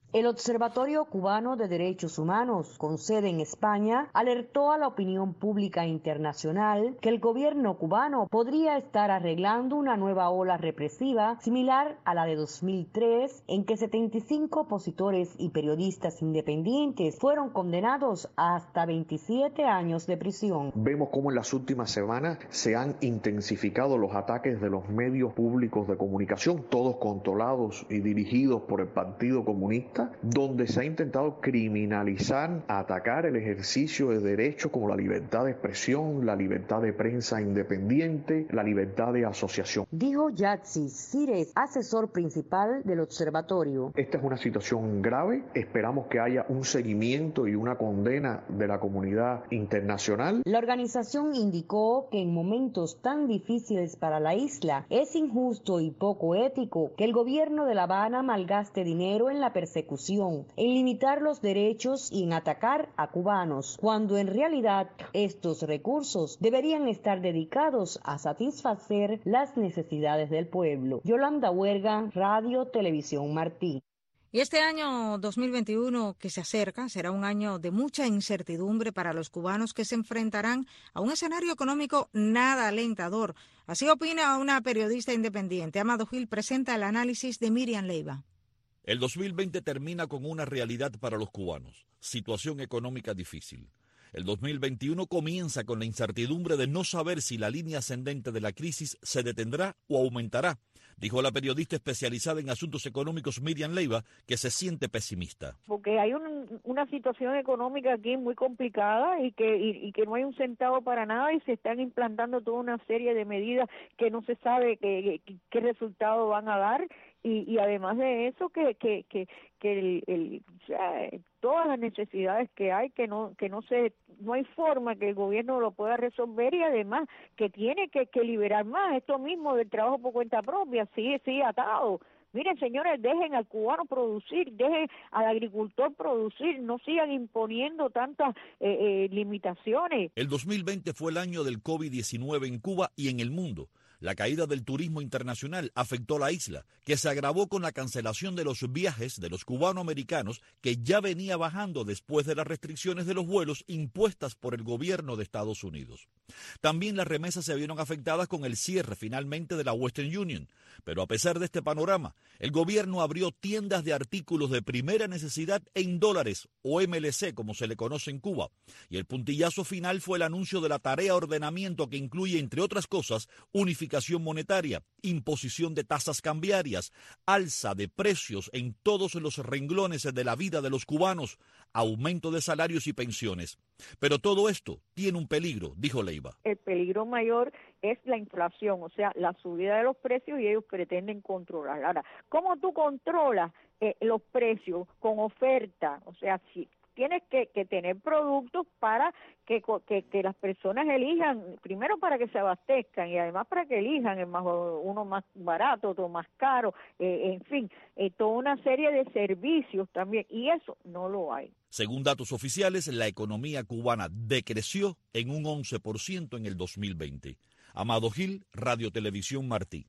El Observatorio Cubano de Derechos Humanos, con sede en España, alertó a la opinión pública internacional que el gobierno cubano podría estar arreglando una nueva ola represiva similar a la de dos mil tres, en que setenta y cinco opositores y periodistas independientes fueron condenados a hasta veintisiete años de prisión. Vemos cómo en las últimas semanas se han intensificado los ataques de los medios públicos de comunicación, todos controlados y dirigidos por el Partido Comunista, donde se ha intentado criminalizar, atacar el ejercicio de derechos como la libertad de expresión, la libertad de prensa independiente, la libertad de asociación. Dijo Yatsi Cires, asesor principal del observatorio. Esta es una situación grave, esperamos que haya un seguimiento y una condena de la comunidad internacional. La organización indicó que en momentos tan difíciles para la isla es injusto y poco ético que el gobierno de La Habana malgaste dinero en la persecución, en limitar los derechos y en atacar a cubanos, cuando en realidad estos recursos deberían estar dedicados a satisfacer las necesidades del pueblo. Yolanda Huerga, Radio Televisión Martí. Y este año dos mil veintiuno que se acerca será un año de mucha incertidumbre para los cubanos que se enfrentarán a un escenario económico nada alentador. Así opina una periodista independiente. Amado Gil presenta el análisis de Miriam Leiva. El dos mil veinte termina con una realidad para los cubanos, situación económica difícil. El dos mil veintiuno comienza con la incertidumbre de no saber si la línea ascendente de la crisis se detendrá o aumentará, dijo la periodista especializada en asuntos económicos Miriam Leiva, que se siente pesimista. Porque hay un, una situación económica aquí muy complicada y que, y, y que no hay un centavo para nada y se están implantando toda una serie de medidas que no se sabe qué, qué, qué resultado van a dar. Y, y además de eso, que que que, que el, el, o sea, todas las necesidades que hay, que no que no se no hay forma que el gobierno lo pueda resolver y además que tiene que, que liberar más. Esto mismo del trabajo por cuenta propia sigue, sigue atado. Miren, señores, dejen al cubano producir, dejen al agricultor producir, no sigan imponiendo tantas eh, eh, limitaciones. El dos mil veinte fue el año del COVID diecinueve en Cuba y en el mundo. La caída del turismo internacional afectó a la isla, que se agravó con la cancelación de los viajes de los cubanoamericanos, que ya venía bajando después de las restricciones de los vuelos impuestas por el gobierno de Estados Unidos. También las remesas se vieron afectadas con el cierre finalmente de la Western Union. Pero a pesar de este panorama, el gobierno abrió tiendas de artículos de primera necesidad en dólares, o M L C como se le conoce en Cuba. Y el puntillazo final fue el anuncio de la tarea ordenamiento que incluye, entre otras cosas, unificación monetaria, imposición de tasas cambiarias, alza de precios en todos los renglones de la vida de los cubanos, aumento de salarios y pensiones. Pero todo esto tiene un peligro, dijo Leiva. El peligro mayor es la inflación, o sea, la subida de los precios, y ellos pretenden controlar. Ahora, ¿cómo tú controlas eh, los precios? Con oferta, o sea, si tienes que, que tener productos para que, que, que las personas elijan, primero para que se abastezcan y además para que elijan el más, uno más barato, otro más caro, eh, en fin, eh, toda una serie de servicios también, y eso no lo hay. Según datos oficiales, la economía cubana decreció en un once por ciento en el dos mil veinte. Amado Gil, Radio Televisión Martí.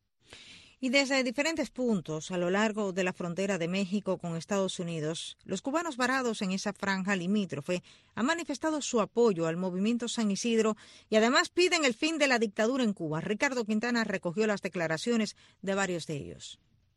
Y desde diferentes puntos a lo largo de la frontera de México con Estados Unidos, los cubanos varados en esa franja limítrofe han manifestado su apoyo al movimiento San Isidro y además piden el fin de la dictadura en Cuba. Ricardo Quintana recogió las declaraciones de varios de ellos.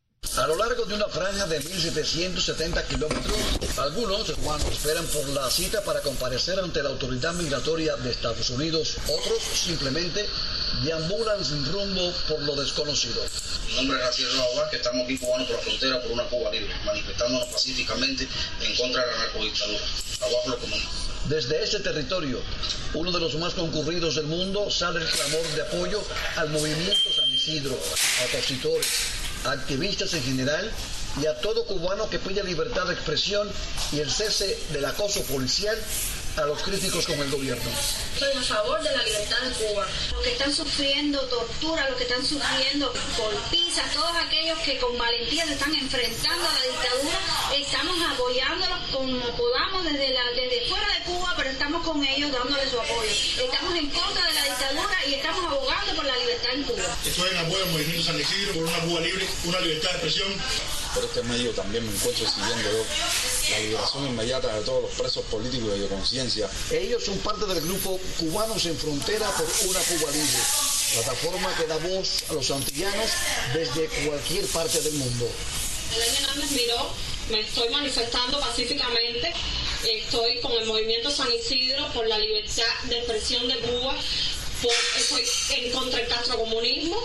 A lo largo de una franja de mil setecientos setenta kilómetros, algunos cubanos esperan por la cita para comparecer ante la autoridad migratoria de Estados Unidos. Otros simplemente deambulan sin rumbo por lo desconocido. Mi nombre es Raciel Raúl, que estamos aquí cubanos por la frontera por una Cuba libre, manifestándonos pacíficamente en contra de la narcodictadura. Abajo lo común. Desde ese territorio, uno de los más concurridos del mundo, sale el clamor de apoyo al movimiento San Isidro, a opositores, a activistas en general y a todo cubano que pide libertad de expresión y el cese del acoso policial a los críticos con el gobierno. Estoy a favor de la libertad de Cuba. Los que están sufriendo tortura, los que están sufriendo golpizas, todos aquellos que con valentía se están enfrentando a la dictadura, estamos apoyándolos como podamos desde, la, desde fuera de Cuba, pero estamos con ellos dándoles su apoyo. Estamos en contra de la dictadura y estamos abogando por la libertad en Cuba. Estoy en apoyo del movimiento San Isidro por una Cuba libre, una libertad de expresión Por este medio también me encuentro siguiendo yo la liberación inmediata de todos los presos políticos y de conciencia. Ellos son parte del grupo Cubanos en Frontera por una Cuba Libre, plataforma que da voz a los antillanos desde cualquier parte del mundo. Elena Hernández Miró, me estoy manifestando pacíficamente, estoy con el movimiento San Isidro por la libertad de expresión de Cuba, por, estoy en contra del castrocomunismo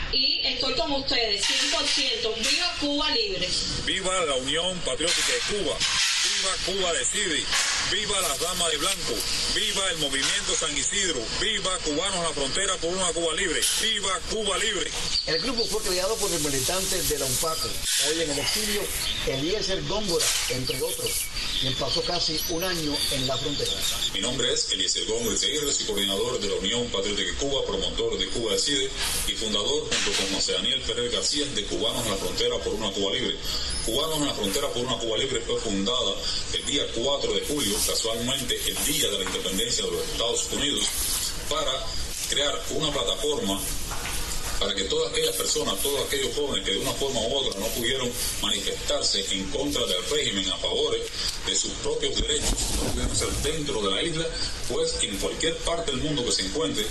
y estoy con ustedes, cien por ciento. ¡Viva Cuba Libre! ¡Viva la Unión Patriótica de Cuba! ¡Viva Cuba Decide! ¡Viva las Damas de Blanco! ¡Viva el movimiento San Isidro! ¡Viva Cubanos en la Frontera por una Cuba Libre! ¡Viva Cuba Libre! El grupo fue creado por los militantes de la UNPACO, hoy en el exilio Eliezer Góngora, entre otros, quien pasó casi un año en la frontera. Mi nombre es Eliezer Góngora Seguirre, soy coordinador de la Unión Patriótica de Cuba, promotor de Cuba Decide y fundador, junto con José Daniel Ferrer García, de Cubanos en la Frontera por una Cuba Libre. Cubanos en la Frontera por una Cuba Libre fue fundada el día cuatro de julio, casualmente el día de la independencia de los Estados Unidos, para crear una plataforma para que todas aquellas personas, todos aquellos jóvenes que de una forma u otra no pudieron manifestarse en contra del régimen, a favor de sus propios derechos, no pudieron ser dentro de la isla, pues en cualquier parte del mundo que se encuentre,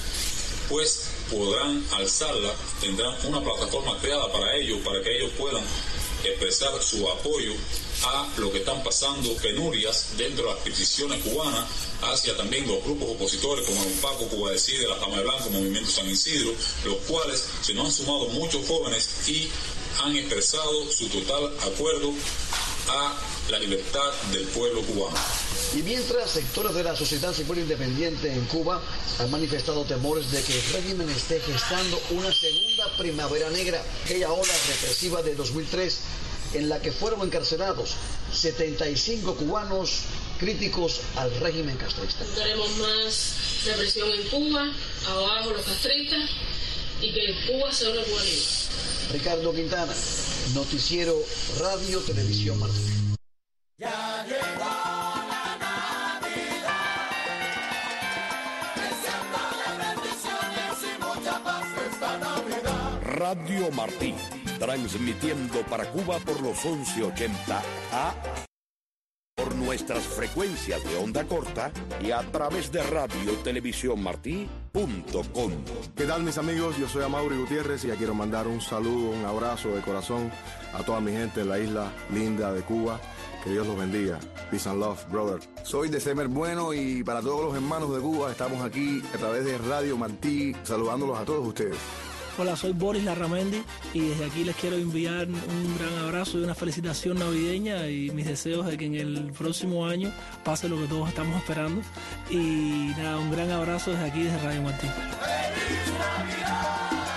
pues podrán alzarla, tendrán una plataforma creada para ellos, para que ellos puedan expresar su apoyo a lo que están pasando penurias dentro de las peticiones cubanas, hacia también los grupos opositores como el UNPACO, Cuba Decide, la Dama de Blanco, Movimiento San Isidro, los cuales se nos han sumado muchos jóvenes y han expresado su total acuerdo a la libertad del pueblo cubano. Y mientras sectores de la sociedad civil independiente en Cuba han manifestado temores de que el régimen esté gestando una segunda primavera negra, aquella ola represiva de dos mil tres en la que fueron encarcelados setenta y cinco cubanos críticos al régimen castrista. Queremos más represión en Cuba, abajo los castristas y que Cuba sea una Cuba libre. Ricardo Quintana, Noticiero Radio Televisión Martín. Ya llegó la Navidad, deseándole bendiciones y mucha paz esta Navidad. Radio Martí, transmitiendo para Cuba por los once ochenta A, por nuestras frecuencias de onda corta y a través de radio televisión martí punto com. ¿Qué tal, mis amigos? Yo soy Amaury Gutiérrez y ya quiero mandar un saludo, un abrazo de corazón a toda mi gente en la isla linda de Cuba. Que Dios los bendiga. Peace and love, brother. Soy de Semer Bueno y para todos los hermanos de Cuba estamos aquí a través de Radio Martí saludándolos a todos ustedes. Hola, soy Boris Larramendi y desde aquí les quiero enviar un gran abrazo y una felicitación navideña y mis deseos de que en el próximo año pase lo que todos estamos esperando. Y nada, un gran abrazo desde aquí, desde Radio Martí. ¡Feliz Navidad!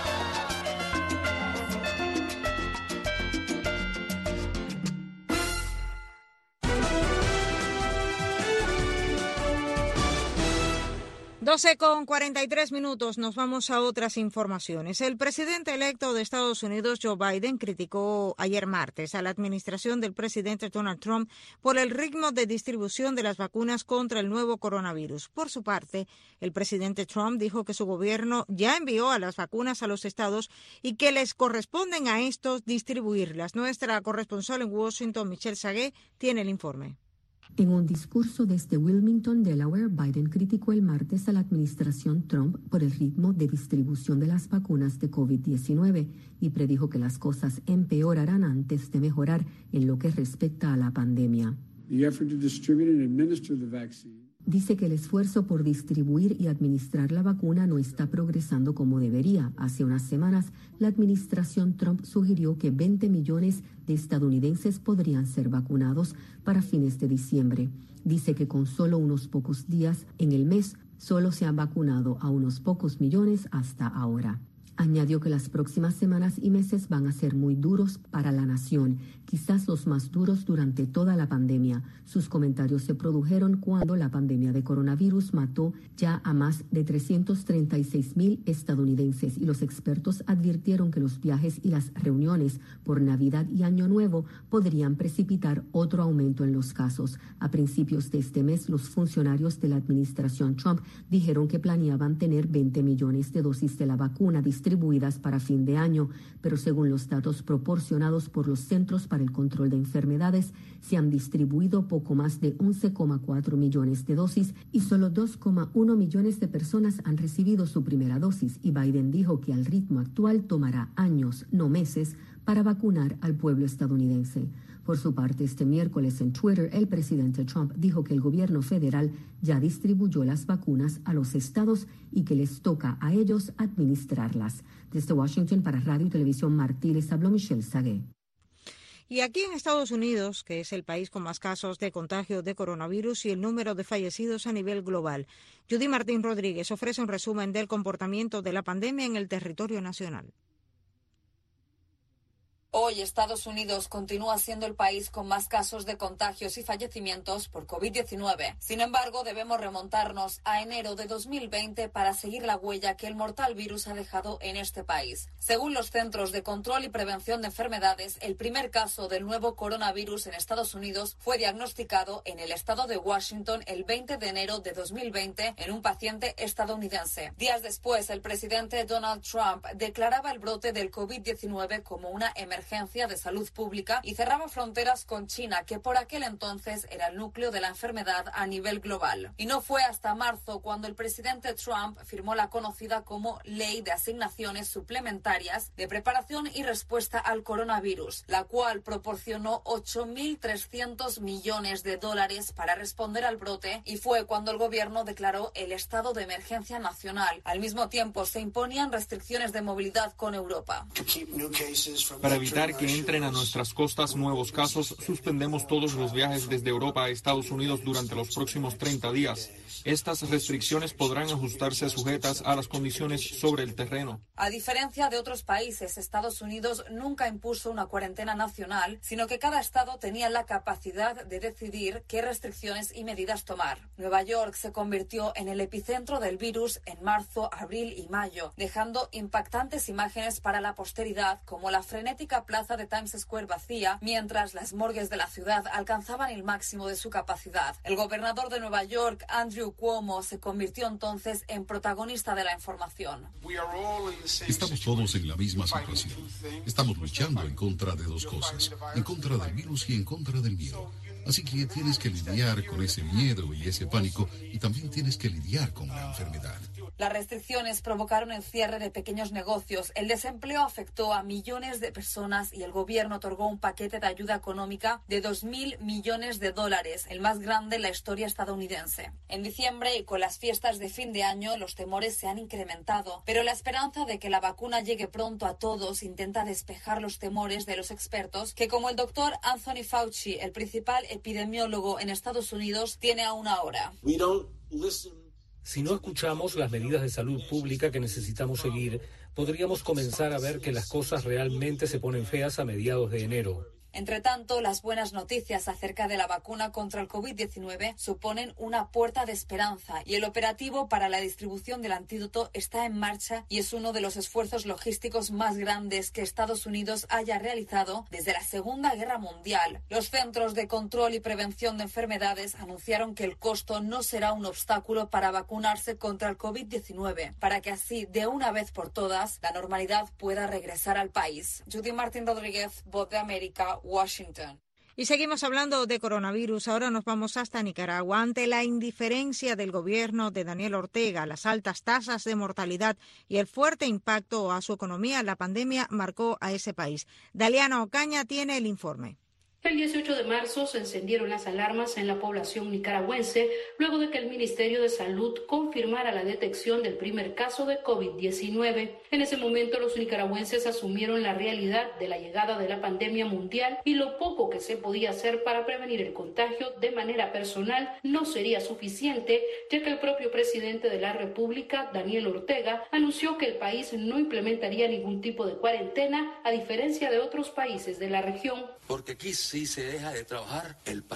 doce con cuarenta y tres minutos, nos vamos a otras informaciones. El presidente electo de Estados Unidos, Joe Biden, criticó ayer martes a la administración del presidente Donald Trump por el ritmo de distribución de las vacunas contra el nuevo coronavirus. Por su parte, el presidente Trump dijo que su gobierno ya envió a las vacunas a los estados y que les corresponden a estos distribuirlas. Nuestra corresponsal en Washington, Michelle Sagué, tiene el informe. En un discurso desde Wilmington, Delaware, Biden criticó el martes a la administración Trump por el ritmo de distribución de las vacunas de COVID diecinueve y predijo que las cosas empeorarán antes de mejorar en lo que respecta a la pandemia. The effort to distribute and administer the vaccine. Dice que el esfuerzo por distribuir y administrar la vacuna no está progresando como debería. Hace unas semanas, la administración Trump sugirió que veinte millones de estadounidenses podrían ser vacunados para fines de diciembre. Dice que con solo unos pocos días en el mes, solo se han vacunado a unos pocos millones hasta ahora. Añadió que las próximas semanas y meses van a ser muy duros para la nación, quizás los más duros durante toda la pandemia. Sus comentarios se produjeron cuando la pandemia de coronavirus mató ya a más de trescientos treinta y seis mil estadounidenses y los expertos advirtieron que los viajes y las reuniones por Navidad y Año Nuevo podrían precipitar otro aumento en los casos. A principios de este mes, los funcionarios de la administración Trump dijeron que planeaban tener veinte millones de dosis de la vacuna distribuidas distribuidas para fin de año, pero según los datos proporcionados por los Centros para el Control de Enfermedades, se han distribuido poco más de once coma cuatro millones de dosis y solo dos coma uno millones de personas han recibido su primera dosis, y Biden dijo que al ritmo actual tomará años, no meses, para vacunar al pueblo estadounidense. Por su parte, este miércoles en Twitter, el presidente Trump dijo que el gobierno federal ya distribuyó las vacunas a los estados y que les toca a ellos administrarlas. Desde Washington, para Radio y Televisión Martí, les habló Michelle Sagué. Y aquí en Estados Unidos, que es el país con más casos de contagio de coronavirus y el número de fallecidos a nivel global, Judy Martín Rodríguez ofrece un resumen del comportamiento de la pandemia en el territorio nacional. Hoy Estados Unidos continúa siendo el país con más casos de contagios y fallecimientos por COVID diecinueve. Sin embargo, debemos remontarnos a enero de dos mil veinte para seguir la huella que el mortal virus ha dejado en este país. Según los Centros de Control y Prevención de Enfermedades, el primer caso del nuevo coronavirus en Estados Unidos fue diagnosticado en el estado de Washington el veinte de enero de dos mil veinte en un paciente estadounidense. Días después, el presidente Donald Trump declaraba el brote del COVID diecinueve como una emergencia de salud pública y cerraba fronteras con China, que por aquel entonces era el núcleo de la enfermedad a nivel global. Y no fue hasta marzo cuando el presidente Trump firmó la conocida como Ley de Asignaciones Suplementarias de Preparación y Respuesta al Coronavirus, la cual proporcionó ocho mil trescientos millones de dólares para responder al brote, y fue cuando el gobierno declaró el estado de emergencia nacional. Al mismo tiempo, se imponían restricciones de movilidad con Europa. Para evitar que entren a nuestras costas nuevos casos, suspendemos todos los viajes desde Europa a Estados Unidos durante los próximos treinta días. Estas restricciones podrán ajustarse sujetas a las condiciones sobre el terreno. A diferencia de otros países, Estados Unidos nunca impuso una cuarentena nacional, sino que cada estado tenía la capacidad de decidir qué restricciones y medidas tomar. Nueva York se convirtió en el epicentro del virus en marzo, abril y mayo, dejando impactantes imágenes para la posteridad, como la frenética plaza de Times Square vacía, mientras las morgues de la ciudad alcanzaban el máximo de su capacidad. El gobernador de Nueva York, Andrew Cuomo, se convirtió entonces en protagonista de la información. Estamos todos en la misma situación. Estamos luchando en contra de dos cosas, en contra del virus y en contra del miedo. Así que tienes que lidiar con ese miedo y ese pánico, y también tienes que lidiar con la enfermedad. Las restricciones provocaron el cierre de pequeños negocios, el desempleo afectó a millones de personas y el gobierno otorgó un paquete de ayuda económica de dos mil millones de dólares, el más grande en la historia estadounidense. En diciembre y con las fiestas de fin de año, los temores se han incrementado, pero la esperanza de que la vacuna llegue pronto a todos intenta despejar los temores de los expertos, que como el doctor Anthony Fauci, el principal epidemiólogo en Estados Unidos, tiene aún ahora. Si no escuchamos las medidas de salud pública que necesitamos seguir, podríamos comenzar a ver que las cosas realmente se ponen feas a mediados de enero. Entre tanto, las buenas noticias acerca de la vacuna contra el COVID diecinueve suponen una puerta de esperanza, y el operativo para la distribución del antídoto está en marcha y es uno de los esfuerzos logísticos más grandes que Estados Unidos haya realizado desde la Segunda Guerra Mundial. Los Centros de Control y Prevención de Enfermedades anunciaron que el costo no será un obstáculo para vacunarse contra el COVID diecinueve, para que así, de una vez por todas, la normalidad pueda regresar al país. Judy Martín Rodríguez, Voz de América, Washington. Y seguimos hablando de coronavirus. Ahora nos vamos hasta Nicaragua. Ante la indiferencia del gobierno de Daniel Ortega, las altas tasas de mortalidad y el fuerte impacto a su economía, la pandemia marcó a ese país. Daliana Ocaña tiene el informe. El dieciocho de marzo se encendieron las alarmas en la población nicaragüense luego de que el Ministerio de Salud confirmara la detección del primer caso de COVID diecinueve. En ese momento los nicaragüenses asumieron la realidad de la llegada de la pandemia mundial y lo poco que se podía hacer para prevenir el contagio de manera personal no sería suficiente, ya que el propio presidente de la República, Daniel Ortega, anunció que el país no implementaría ningún tipo de cuarentena, a diferencia de otros países de la región. Porque aquí si se deja de trabajar, el país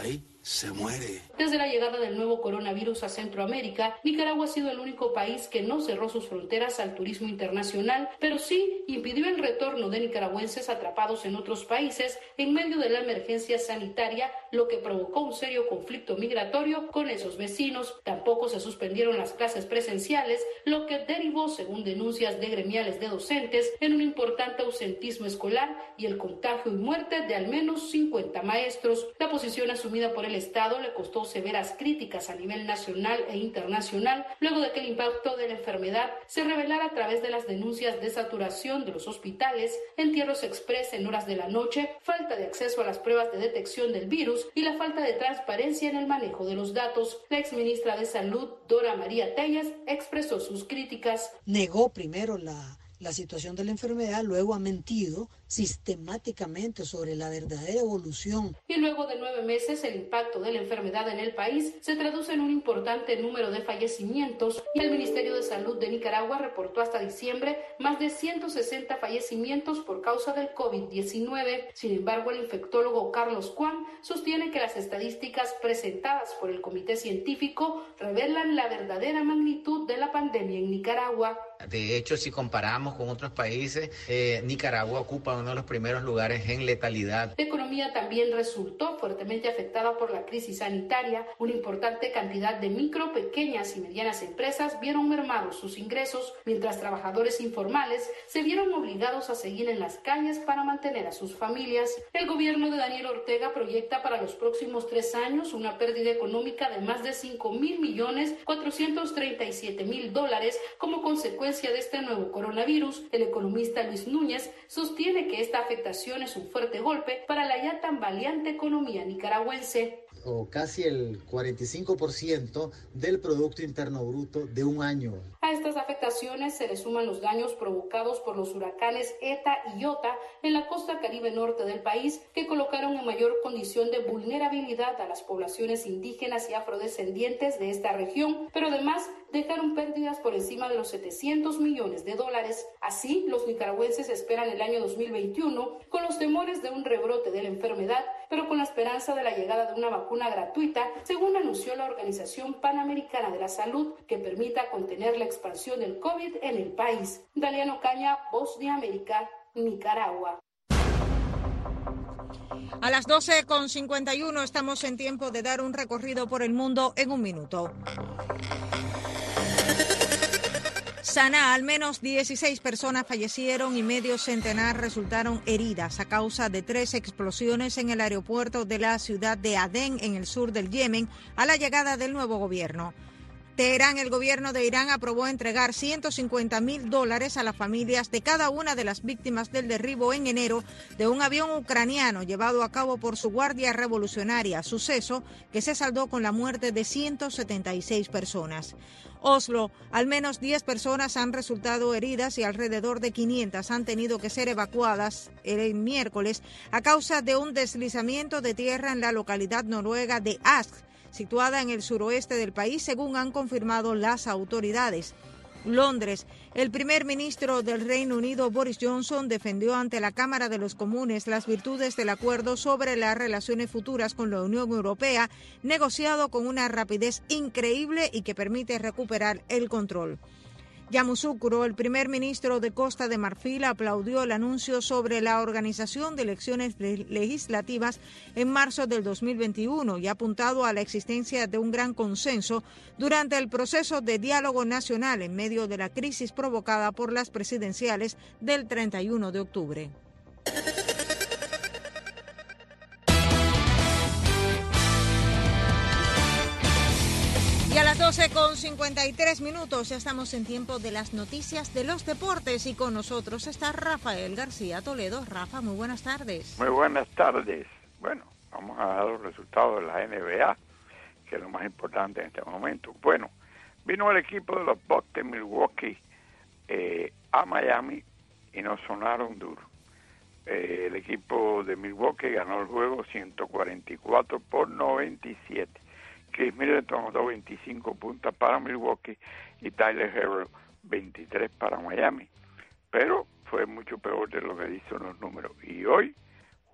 se muere. Desde la llegada del nuevo coronavirus a Centroamérica, Nicaragua ha sido el único país que no cerró sus fronteras al turismo internacional, pero sí impidió el retorno de nicaragüenses atrapados en otros países en medio de la emergencia sanitaria, lo que provocó un serio conflicto migratorio con esos vecinos. Tampoco se suspendieron las clases presenciales, lo que derivó, según denuncias de gremiales de docentes, en un importante ausentismo escolar y el contagio y muerte de al menos cincuenta maestros. La posición asumida por el Estado le costó severas críticas a nivel nacional e internacional, luego de que el impacto de la enfermedad se revelara a través de las denuncias de saturación de los hospitales, entierros express en horas de la noche, falta de acceso a las pruebas de detección del virus y la falta de transparencia en el manejo de los datos. La exministra de Salud, Dora María Tellas, expresó sus críticas. Negó primero la, la situación de la enfermedad, luego ha mentido sistemáticamente sobre la verdadera evolución. Y luego de nueve meses, el impacto de la enfermedad en el país se traduce en un importante número de fallecimientos y el Ministerio de Salud de Nicaragua reportó hasta diciembre más de ciento sesenta fallecimientos por causa del COVID diecinueve. Sin embargo, el infectólogo Carlos Cuán sostiene que las estadísticas presentadas por el comité científico revelan la verdadera magnitud de la pandemia en Nicaragua. De hecho, si comparamos con otros países, eh, Nicaragua ocupa uno de los primeros lugares en letalidad. La economía también resultó fuertemente afectada por la crisis sanitaria. Una importante cantidad de micro, pequeñas y medianas empresas vieron mermados sus ingresos, mientras trabajadores informales se vieron obligados a seguir en las calles para mantener a sus familias. El gobierno de Daniel Ortega proyecta para los próximos tres años una pérdida económica de más de cinco mil millones cuatrocientos treinta y siete mil dólares como consecuencia de este nuevo coronavirus. El economista Luis Núñez sostiene que esta afectación es un fuerte golpe para la ya tambaleante economía nicaragüense. O casi el cuarenta y cinco por ciento del Producto Interno Bruto de un año. A estas afectaciones se le suman los daños provocados por los huracanes Eta y Iota en la costa caribe norte del país, que colocaron en mayor condición de vulnerabilidad a las poblaciones indígenas y afrodescendientes de esta región, pero además dejaron pérdidas por encima de los setecientos millones de dólares. Así, los nicaragüenses esperan el año dos mil veintiuno con los temores de un rebrote de la enfermedad, pero con la esperanza de la llegada de una vacuna gratuita, según anunció la Organización Panamericana de la Salud, que permita contener la expansión del COVID en el país. Daliano Caña, Voz de América, Nicaragua. A las doce con cincuenta y uno estamos en tiempo de dar un recorrido por el mundo en un minuto. Saná, al menos dieciséis personas fallecieron y medio centenar resultaron heridas a causa de tres explosiones en el aeropuerto de la ciudad de Adén, en el sur del Yemen, a la llegada del nuevo gobierno. Teherán, el gobierno de Irán aprobó entregar ciento cincuenta mil dólares a las familias de cada una de las víctimas del derribo en enero de un avión ucraniano llevado a cabo por su Guardia Revolucionaria, suceso que se saldó con la muerte de ciento setenta y seis personas. Oslo, al menos diez personas han resultado heridas y alrededor de quinientas han tenido que ser evacuadas el miércoles a causa de un deslizamiento de tierra en la localidad noruega de Ask, situada en el suroeste del país, según han confirmado las autoridades. Londres, el primer ministro del Reino Unido, Boris Johnson, defendió ante la Cámara de los Comunes las virtudes del acuerdo sobre las relaciones futuras con la Unión Europea, negociado con una rapidez increíble y que permite recuperar el control. Yamoussoukro, el primer ministro de Costa de Marfil, aplaudió el anuncio sobre la organización de elecciones legislativas en marzo del dos mil veintiuno y ha apuntado a la existencia de un gran consenso durante el proceso de diálogo nacional en medio de la crisis provocada por las presidenciales del treinta y uno de octubre. Y a las doce con cincuenta y tres minutos ya estamos en tiempo de las noticias de los deportes y con nosotros está Rafael García Toledo. Rafa, muy buenas tardes. Muy buenas tardes. Bueno, vamos a dar los resultados de la N B A, que es lo más importante en este momento. Bueno, vino el equipo de los Bucks de Milwaukee eh, a Miami y nos sonaron duro. Eh, el equipo de Milwaukee ganó el juego ciento cuarenta y cuatro por noventa y siete. Chris Middleton anotó veinticinco puntos para Milwaukee y Tyler Herro veintitrés para Miami. Pero fue mucho peor de lo que dicen los números. Y hoy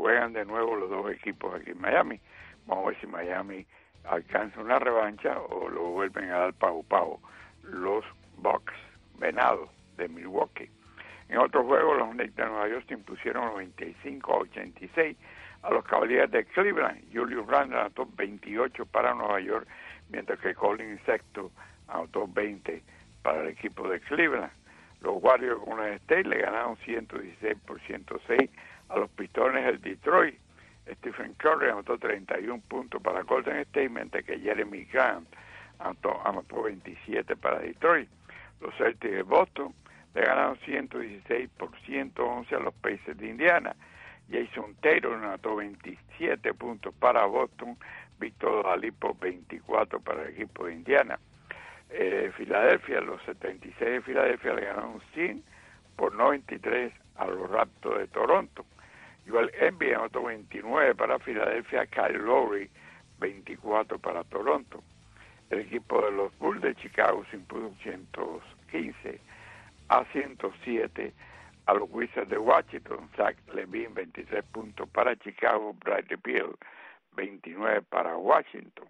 juegan de nuevo los dos equipos aquí en Miami. Vamos a ver si Miami alcanza una revancha o lo vuelven a dar pau pau los Bucks Venados de Milwaukee. En otro juego, los Knicks de Nueva York se impusieron noventa y cinco a ochenta y seis a los Cavaliers de Cleveland. Julius Randle anotó veintiocho para Nueva York, mientras que Colin Sexton anotó veinte para el equipo de Cleveland. Los Warriors de Golden State le ganaron ciento dieciséis por ciento seis a los Pistones del Detroit. Stephen Curry anotó treinta y uno puntos para Golden State, mientras que Jeremy Grant anotó, anotó veintisiete para Detroit. Los Celtics de Boston le ganaron ciento dieciséis por ciento once a los Pacers de Indiana. Jason Taylor anotó veintisiete puntos para Boston, Víctor Oladipo veinticuatro para el equipo de Indiana. Eh, Filadelfia, los setenta y seis de Filadelfia le ganaron cien por noventa y tres a los Raptors de Toronto. Joel Embiid anotó veintinueve para Filadelfia, Kyle Lowry veinticuatro para Toronto. El equipo de los Bulls de Chicago se impuso ciento quince a ciento siete a los Wizards de Washington. Zach LaVine veintitrés puntos para Chicago, Bradley Beal veintinueve para Washington.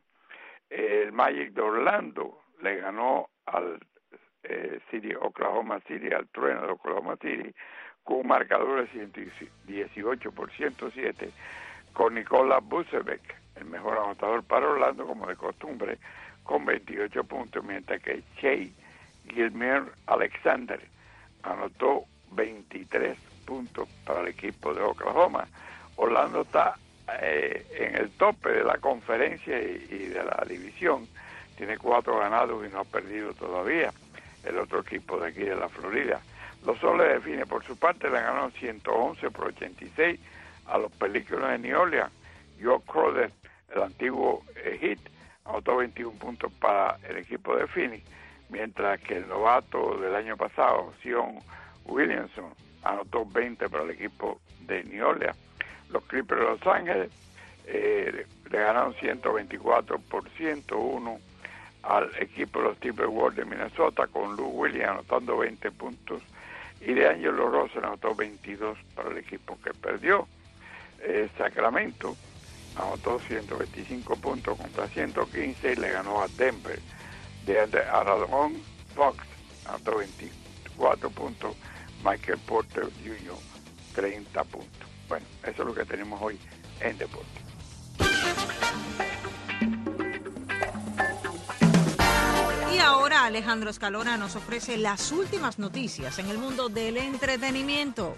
El Magic de Orlando le ganó al eh, City, Oklahoma City, al Trueno de Oklahoma City, con un marcador de ciento dieciocho por ciento siete, con Nikola Vucevic, el mejor anotador para Orlando, como de costumbre, con veintiocho puntos, mientras que Shea Gilgeous-Alexander anotó veintitrés puntos para el equipo de Oklahoma. Orlando está eh, en el tope de la conferencia y, y de la división, tiene cuatro ganados y no ha perdido todavía el otro equipo de aquí de la Florida. Los Soles de Phoenix, por su parte, le ganaron ciento once por ochenta y seis a los Pelícanos de New Orleans. Joe Crowder, el antiguo eh, Heat, anotó veintiún puntos para el equipo de Phoenix, mientras que el novato del año pasado, Zion Williamson, anotó veinte para el equipo de New Orleans. Los Clippers de Los Ángeles eh, le ganaron ciento veinticuatro por ciento uno al equipo de los Timberwolves de Minnesota, con Lou Williams anotando veinte puntos y de Angelo Russell anotó veintidós para el equipo que perdió. Eh, Sacramento anotó ciento veinticinco puntos contra ciento quince y le ganó a Denver. De Aaron Fox anotó veinticuatro puntos, Michael Porter junior treinta puntos. Bueno, eso es lo que tenemos hoy en deporte. Y ahora Alejandro Escalona nos ofrece las últimas noticias en el mundo del entretenimiento.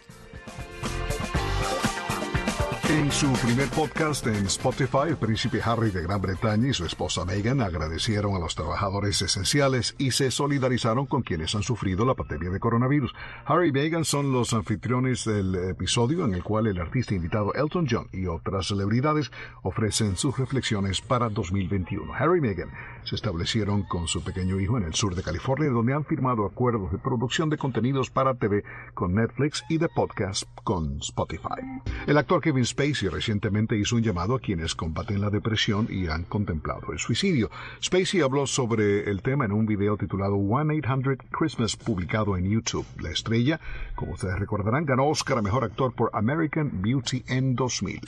En su primer podcast en Spotify, el príncipe Harry de Gran Bretaña y su esposa Meghan agradecieron a los trabajadores esenciales y se solidarizaron con quienes han sufrido la pandemia de coronavirus. Harry y Meghan son los anfitriones del episodio en el cual el artista invitado Elton John y otras celebridades ofrecen sus reflexiones para dos mil veintiuno. Harry y Meghan se establecieron con su pequeño hijo en el sur de California, donde han firmado acuerdos de producción de contenidos para T V con Netflix y de podcast con Spotify. El actor Kevin Spacey recientemente hizo un llamado a quienes combaten la depresión y han contemplado el suicidio. Spacey habló sobre el tema en un video titulado one eight hundred Christmas publicado en YouTube. La estrella, como ustedes recordarán, ganó Oscar a Mejor Actor por American Beauty en dos mil.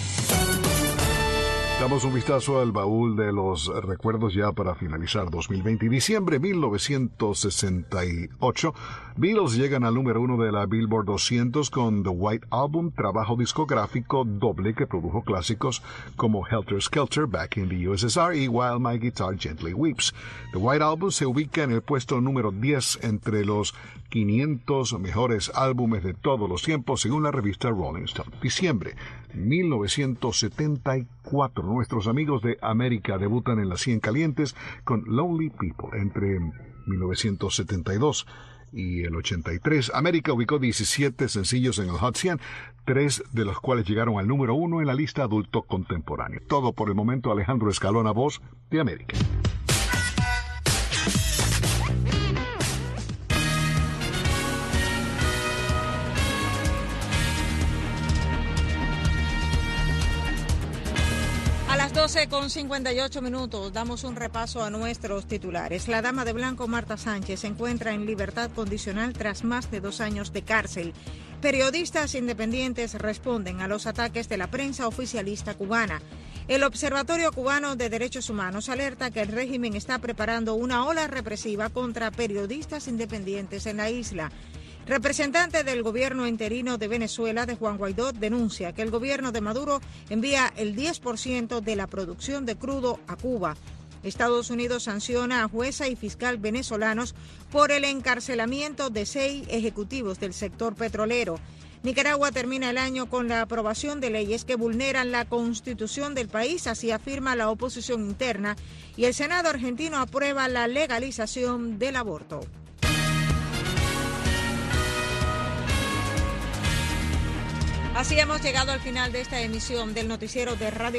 Damos un vistazo al baúl de los recuerdos ya para finalizar dos mil veinte. Diciembre de mil novecientos sesenta y ocho, Beatles llegan al número uno de la Billboard doscientos con The White Album, trabajo discográfico doble que produjo clásicos como Helter Skelter, Back in the U S S R y While My Guitar Gently Weeps. The White Album se ubica en el puesto número diez entre los quinientos mejores álbumes de todos los tiempos según la revista Rolling Stone. Diciembre de mil novecientos setenta y cuatro, nuestros amigos de América debutan en las cien calientes con Lonely People. Entre mil novecientos setenta y dos y el ochenta y tres, América ubicó diecisiete sencillos en el Hot cien, tres de los cuales llegaron al número uno en la lista adulto contemporáneo. Todo por el momento. Alejandro Escalona, voz de América. las doce con cincuenta y ocho minutos damos un repaso a nuestros titulares. La dama de blanco Marta Sánchez se encuentra en libertad condicional tras más de dos años de cárcel. Periodistas independientes responden a los ataques de la prensa oficialista cubana. El Observatorio Cubano de Derechos Humanos alerta que el régimen está preparando una ola represiva contra periodistas independientes en la isla. Representante del gobierno interino de Venezuela, de Juan Guaidó, denuncia que el gobierno de Maduro envía el diez por ciento de la producción de crudo a Cuba. Estados Unidos sanciona a jueza y fiscal venezolanos por el encarcelamiento de seis ejecutivos del sector petrolero. Nicaragua termina el año con la aprobación de leyes que vulneran la constitución del país, así afirma la oposición interna, y el Senado argentino aprueba la legalización del aborto. Así hemos llegado al final de esta emisión del noticiero de Radio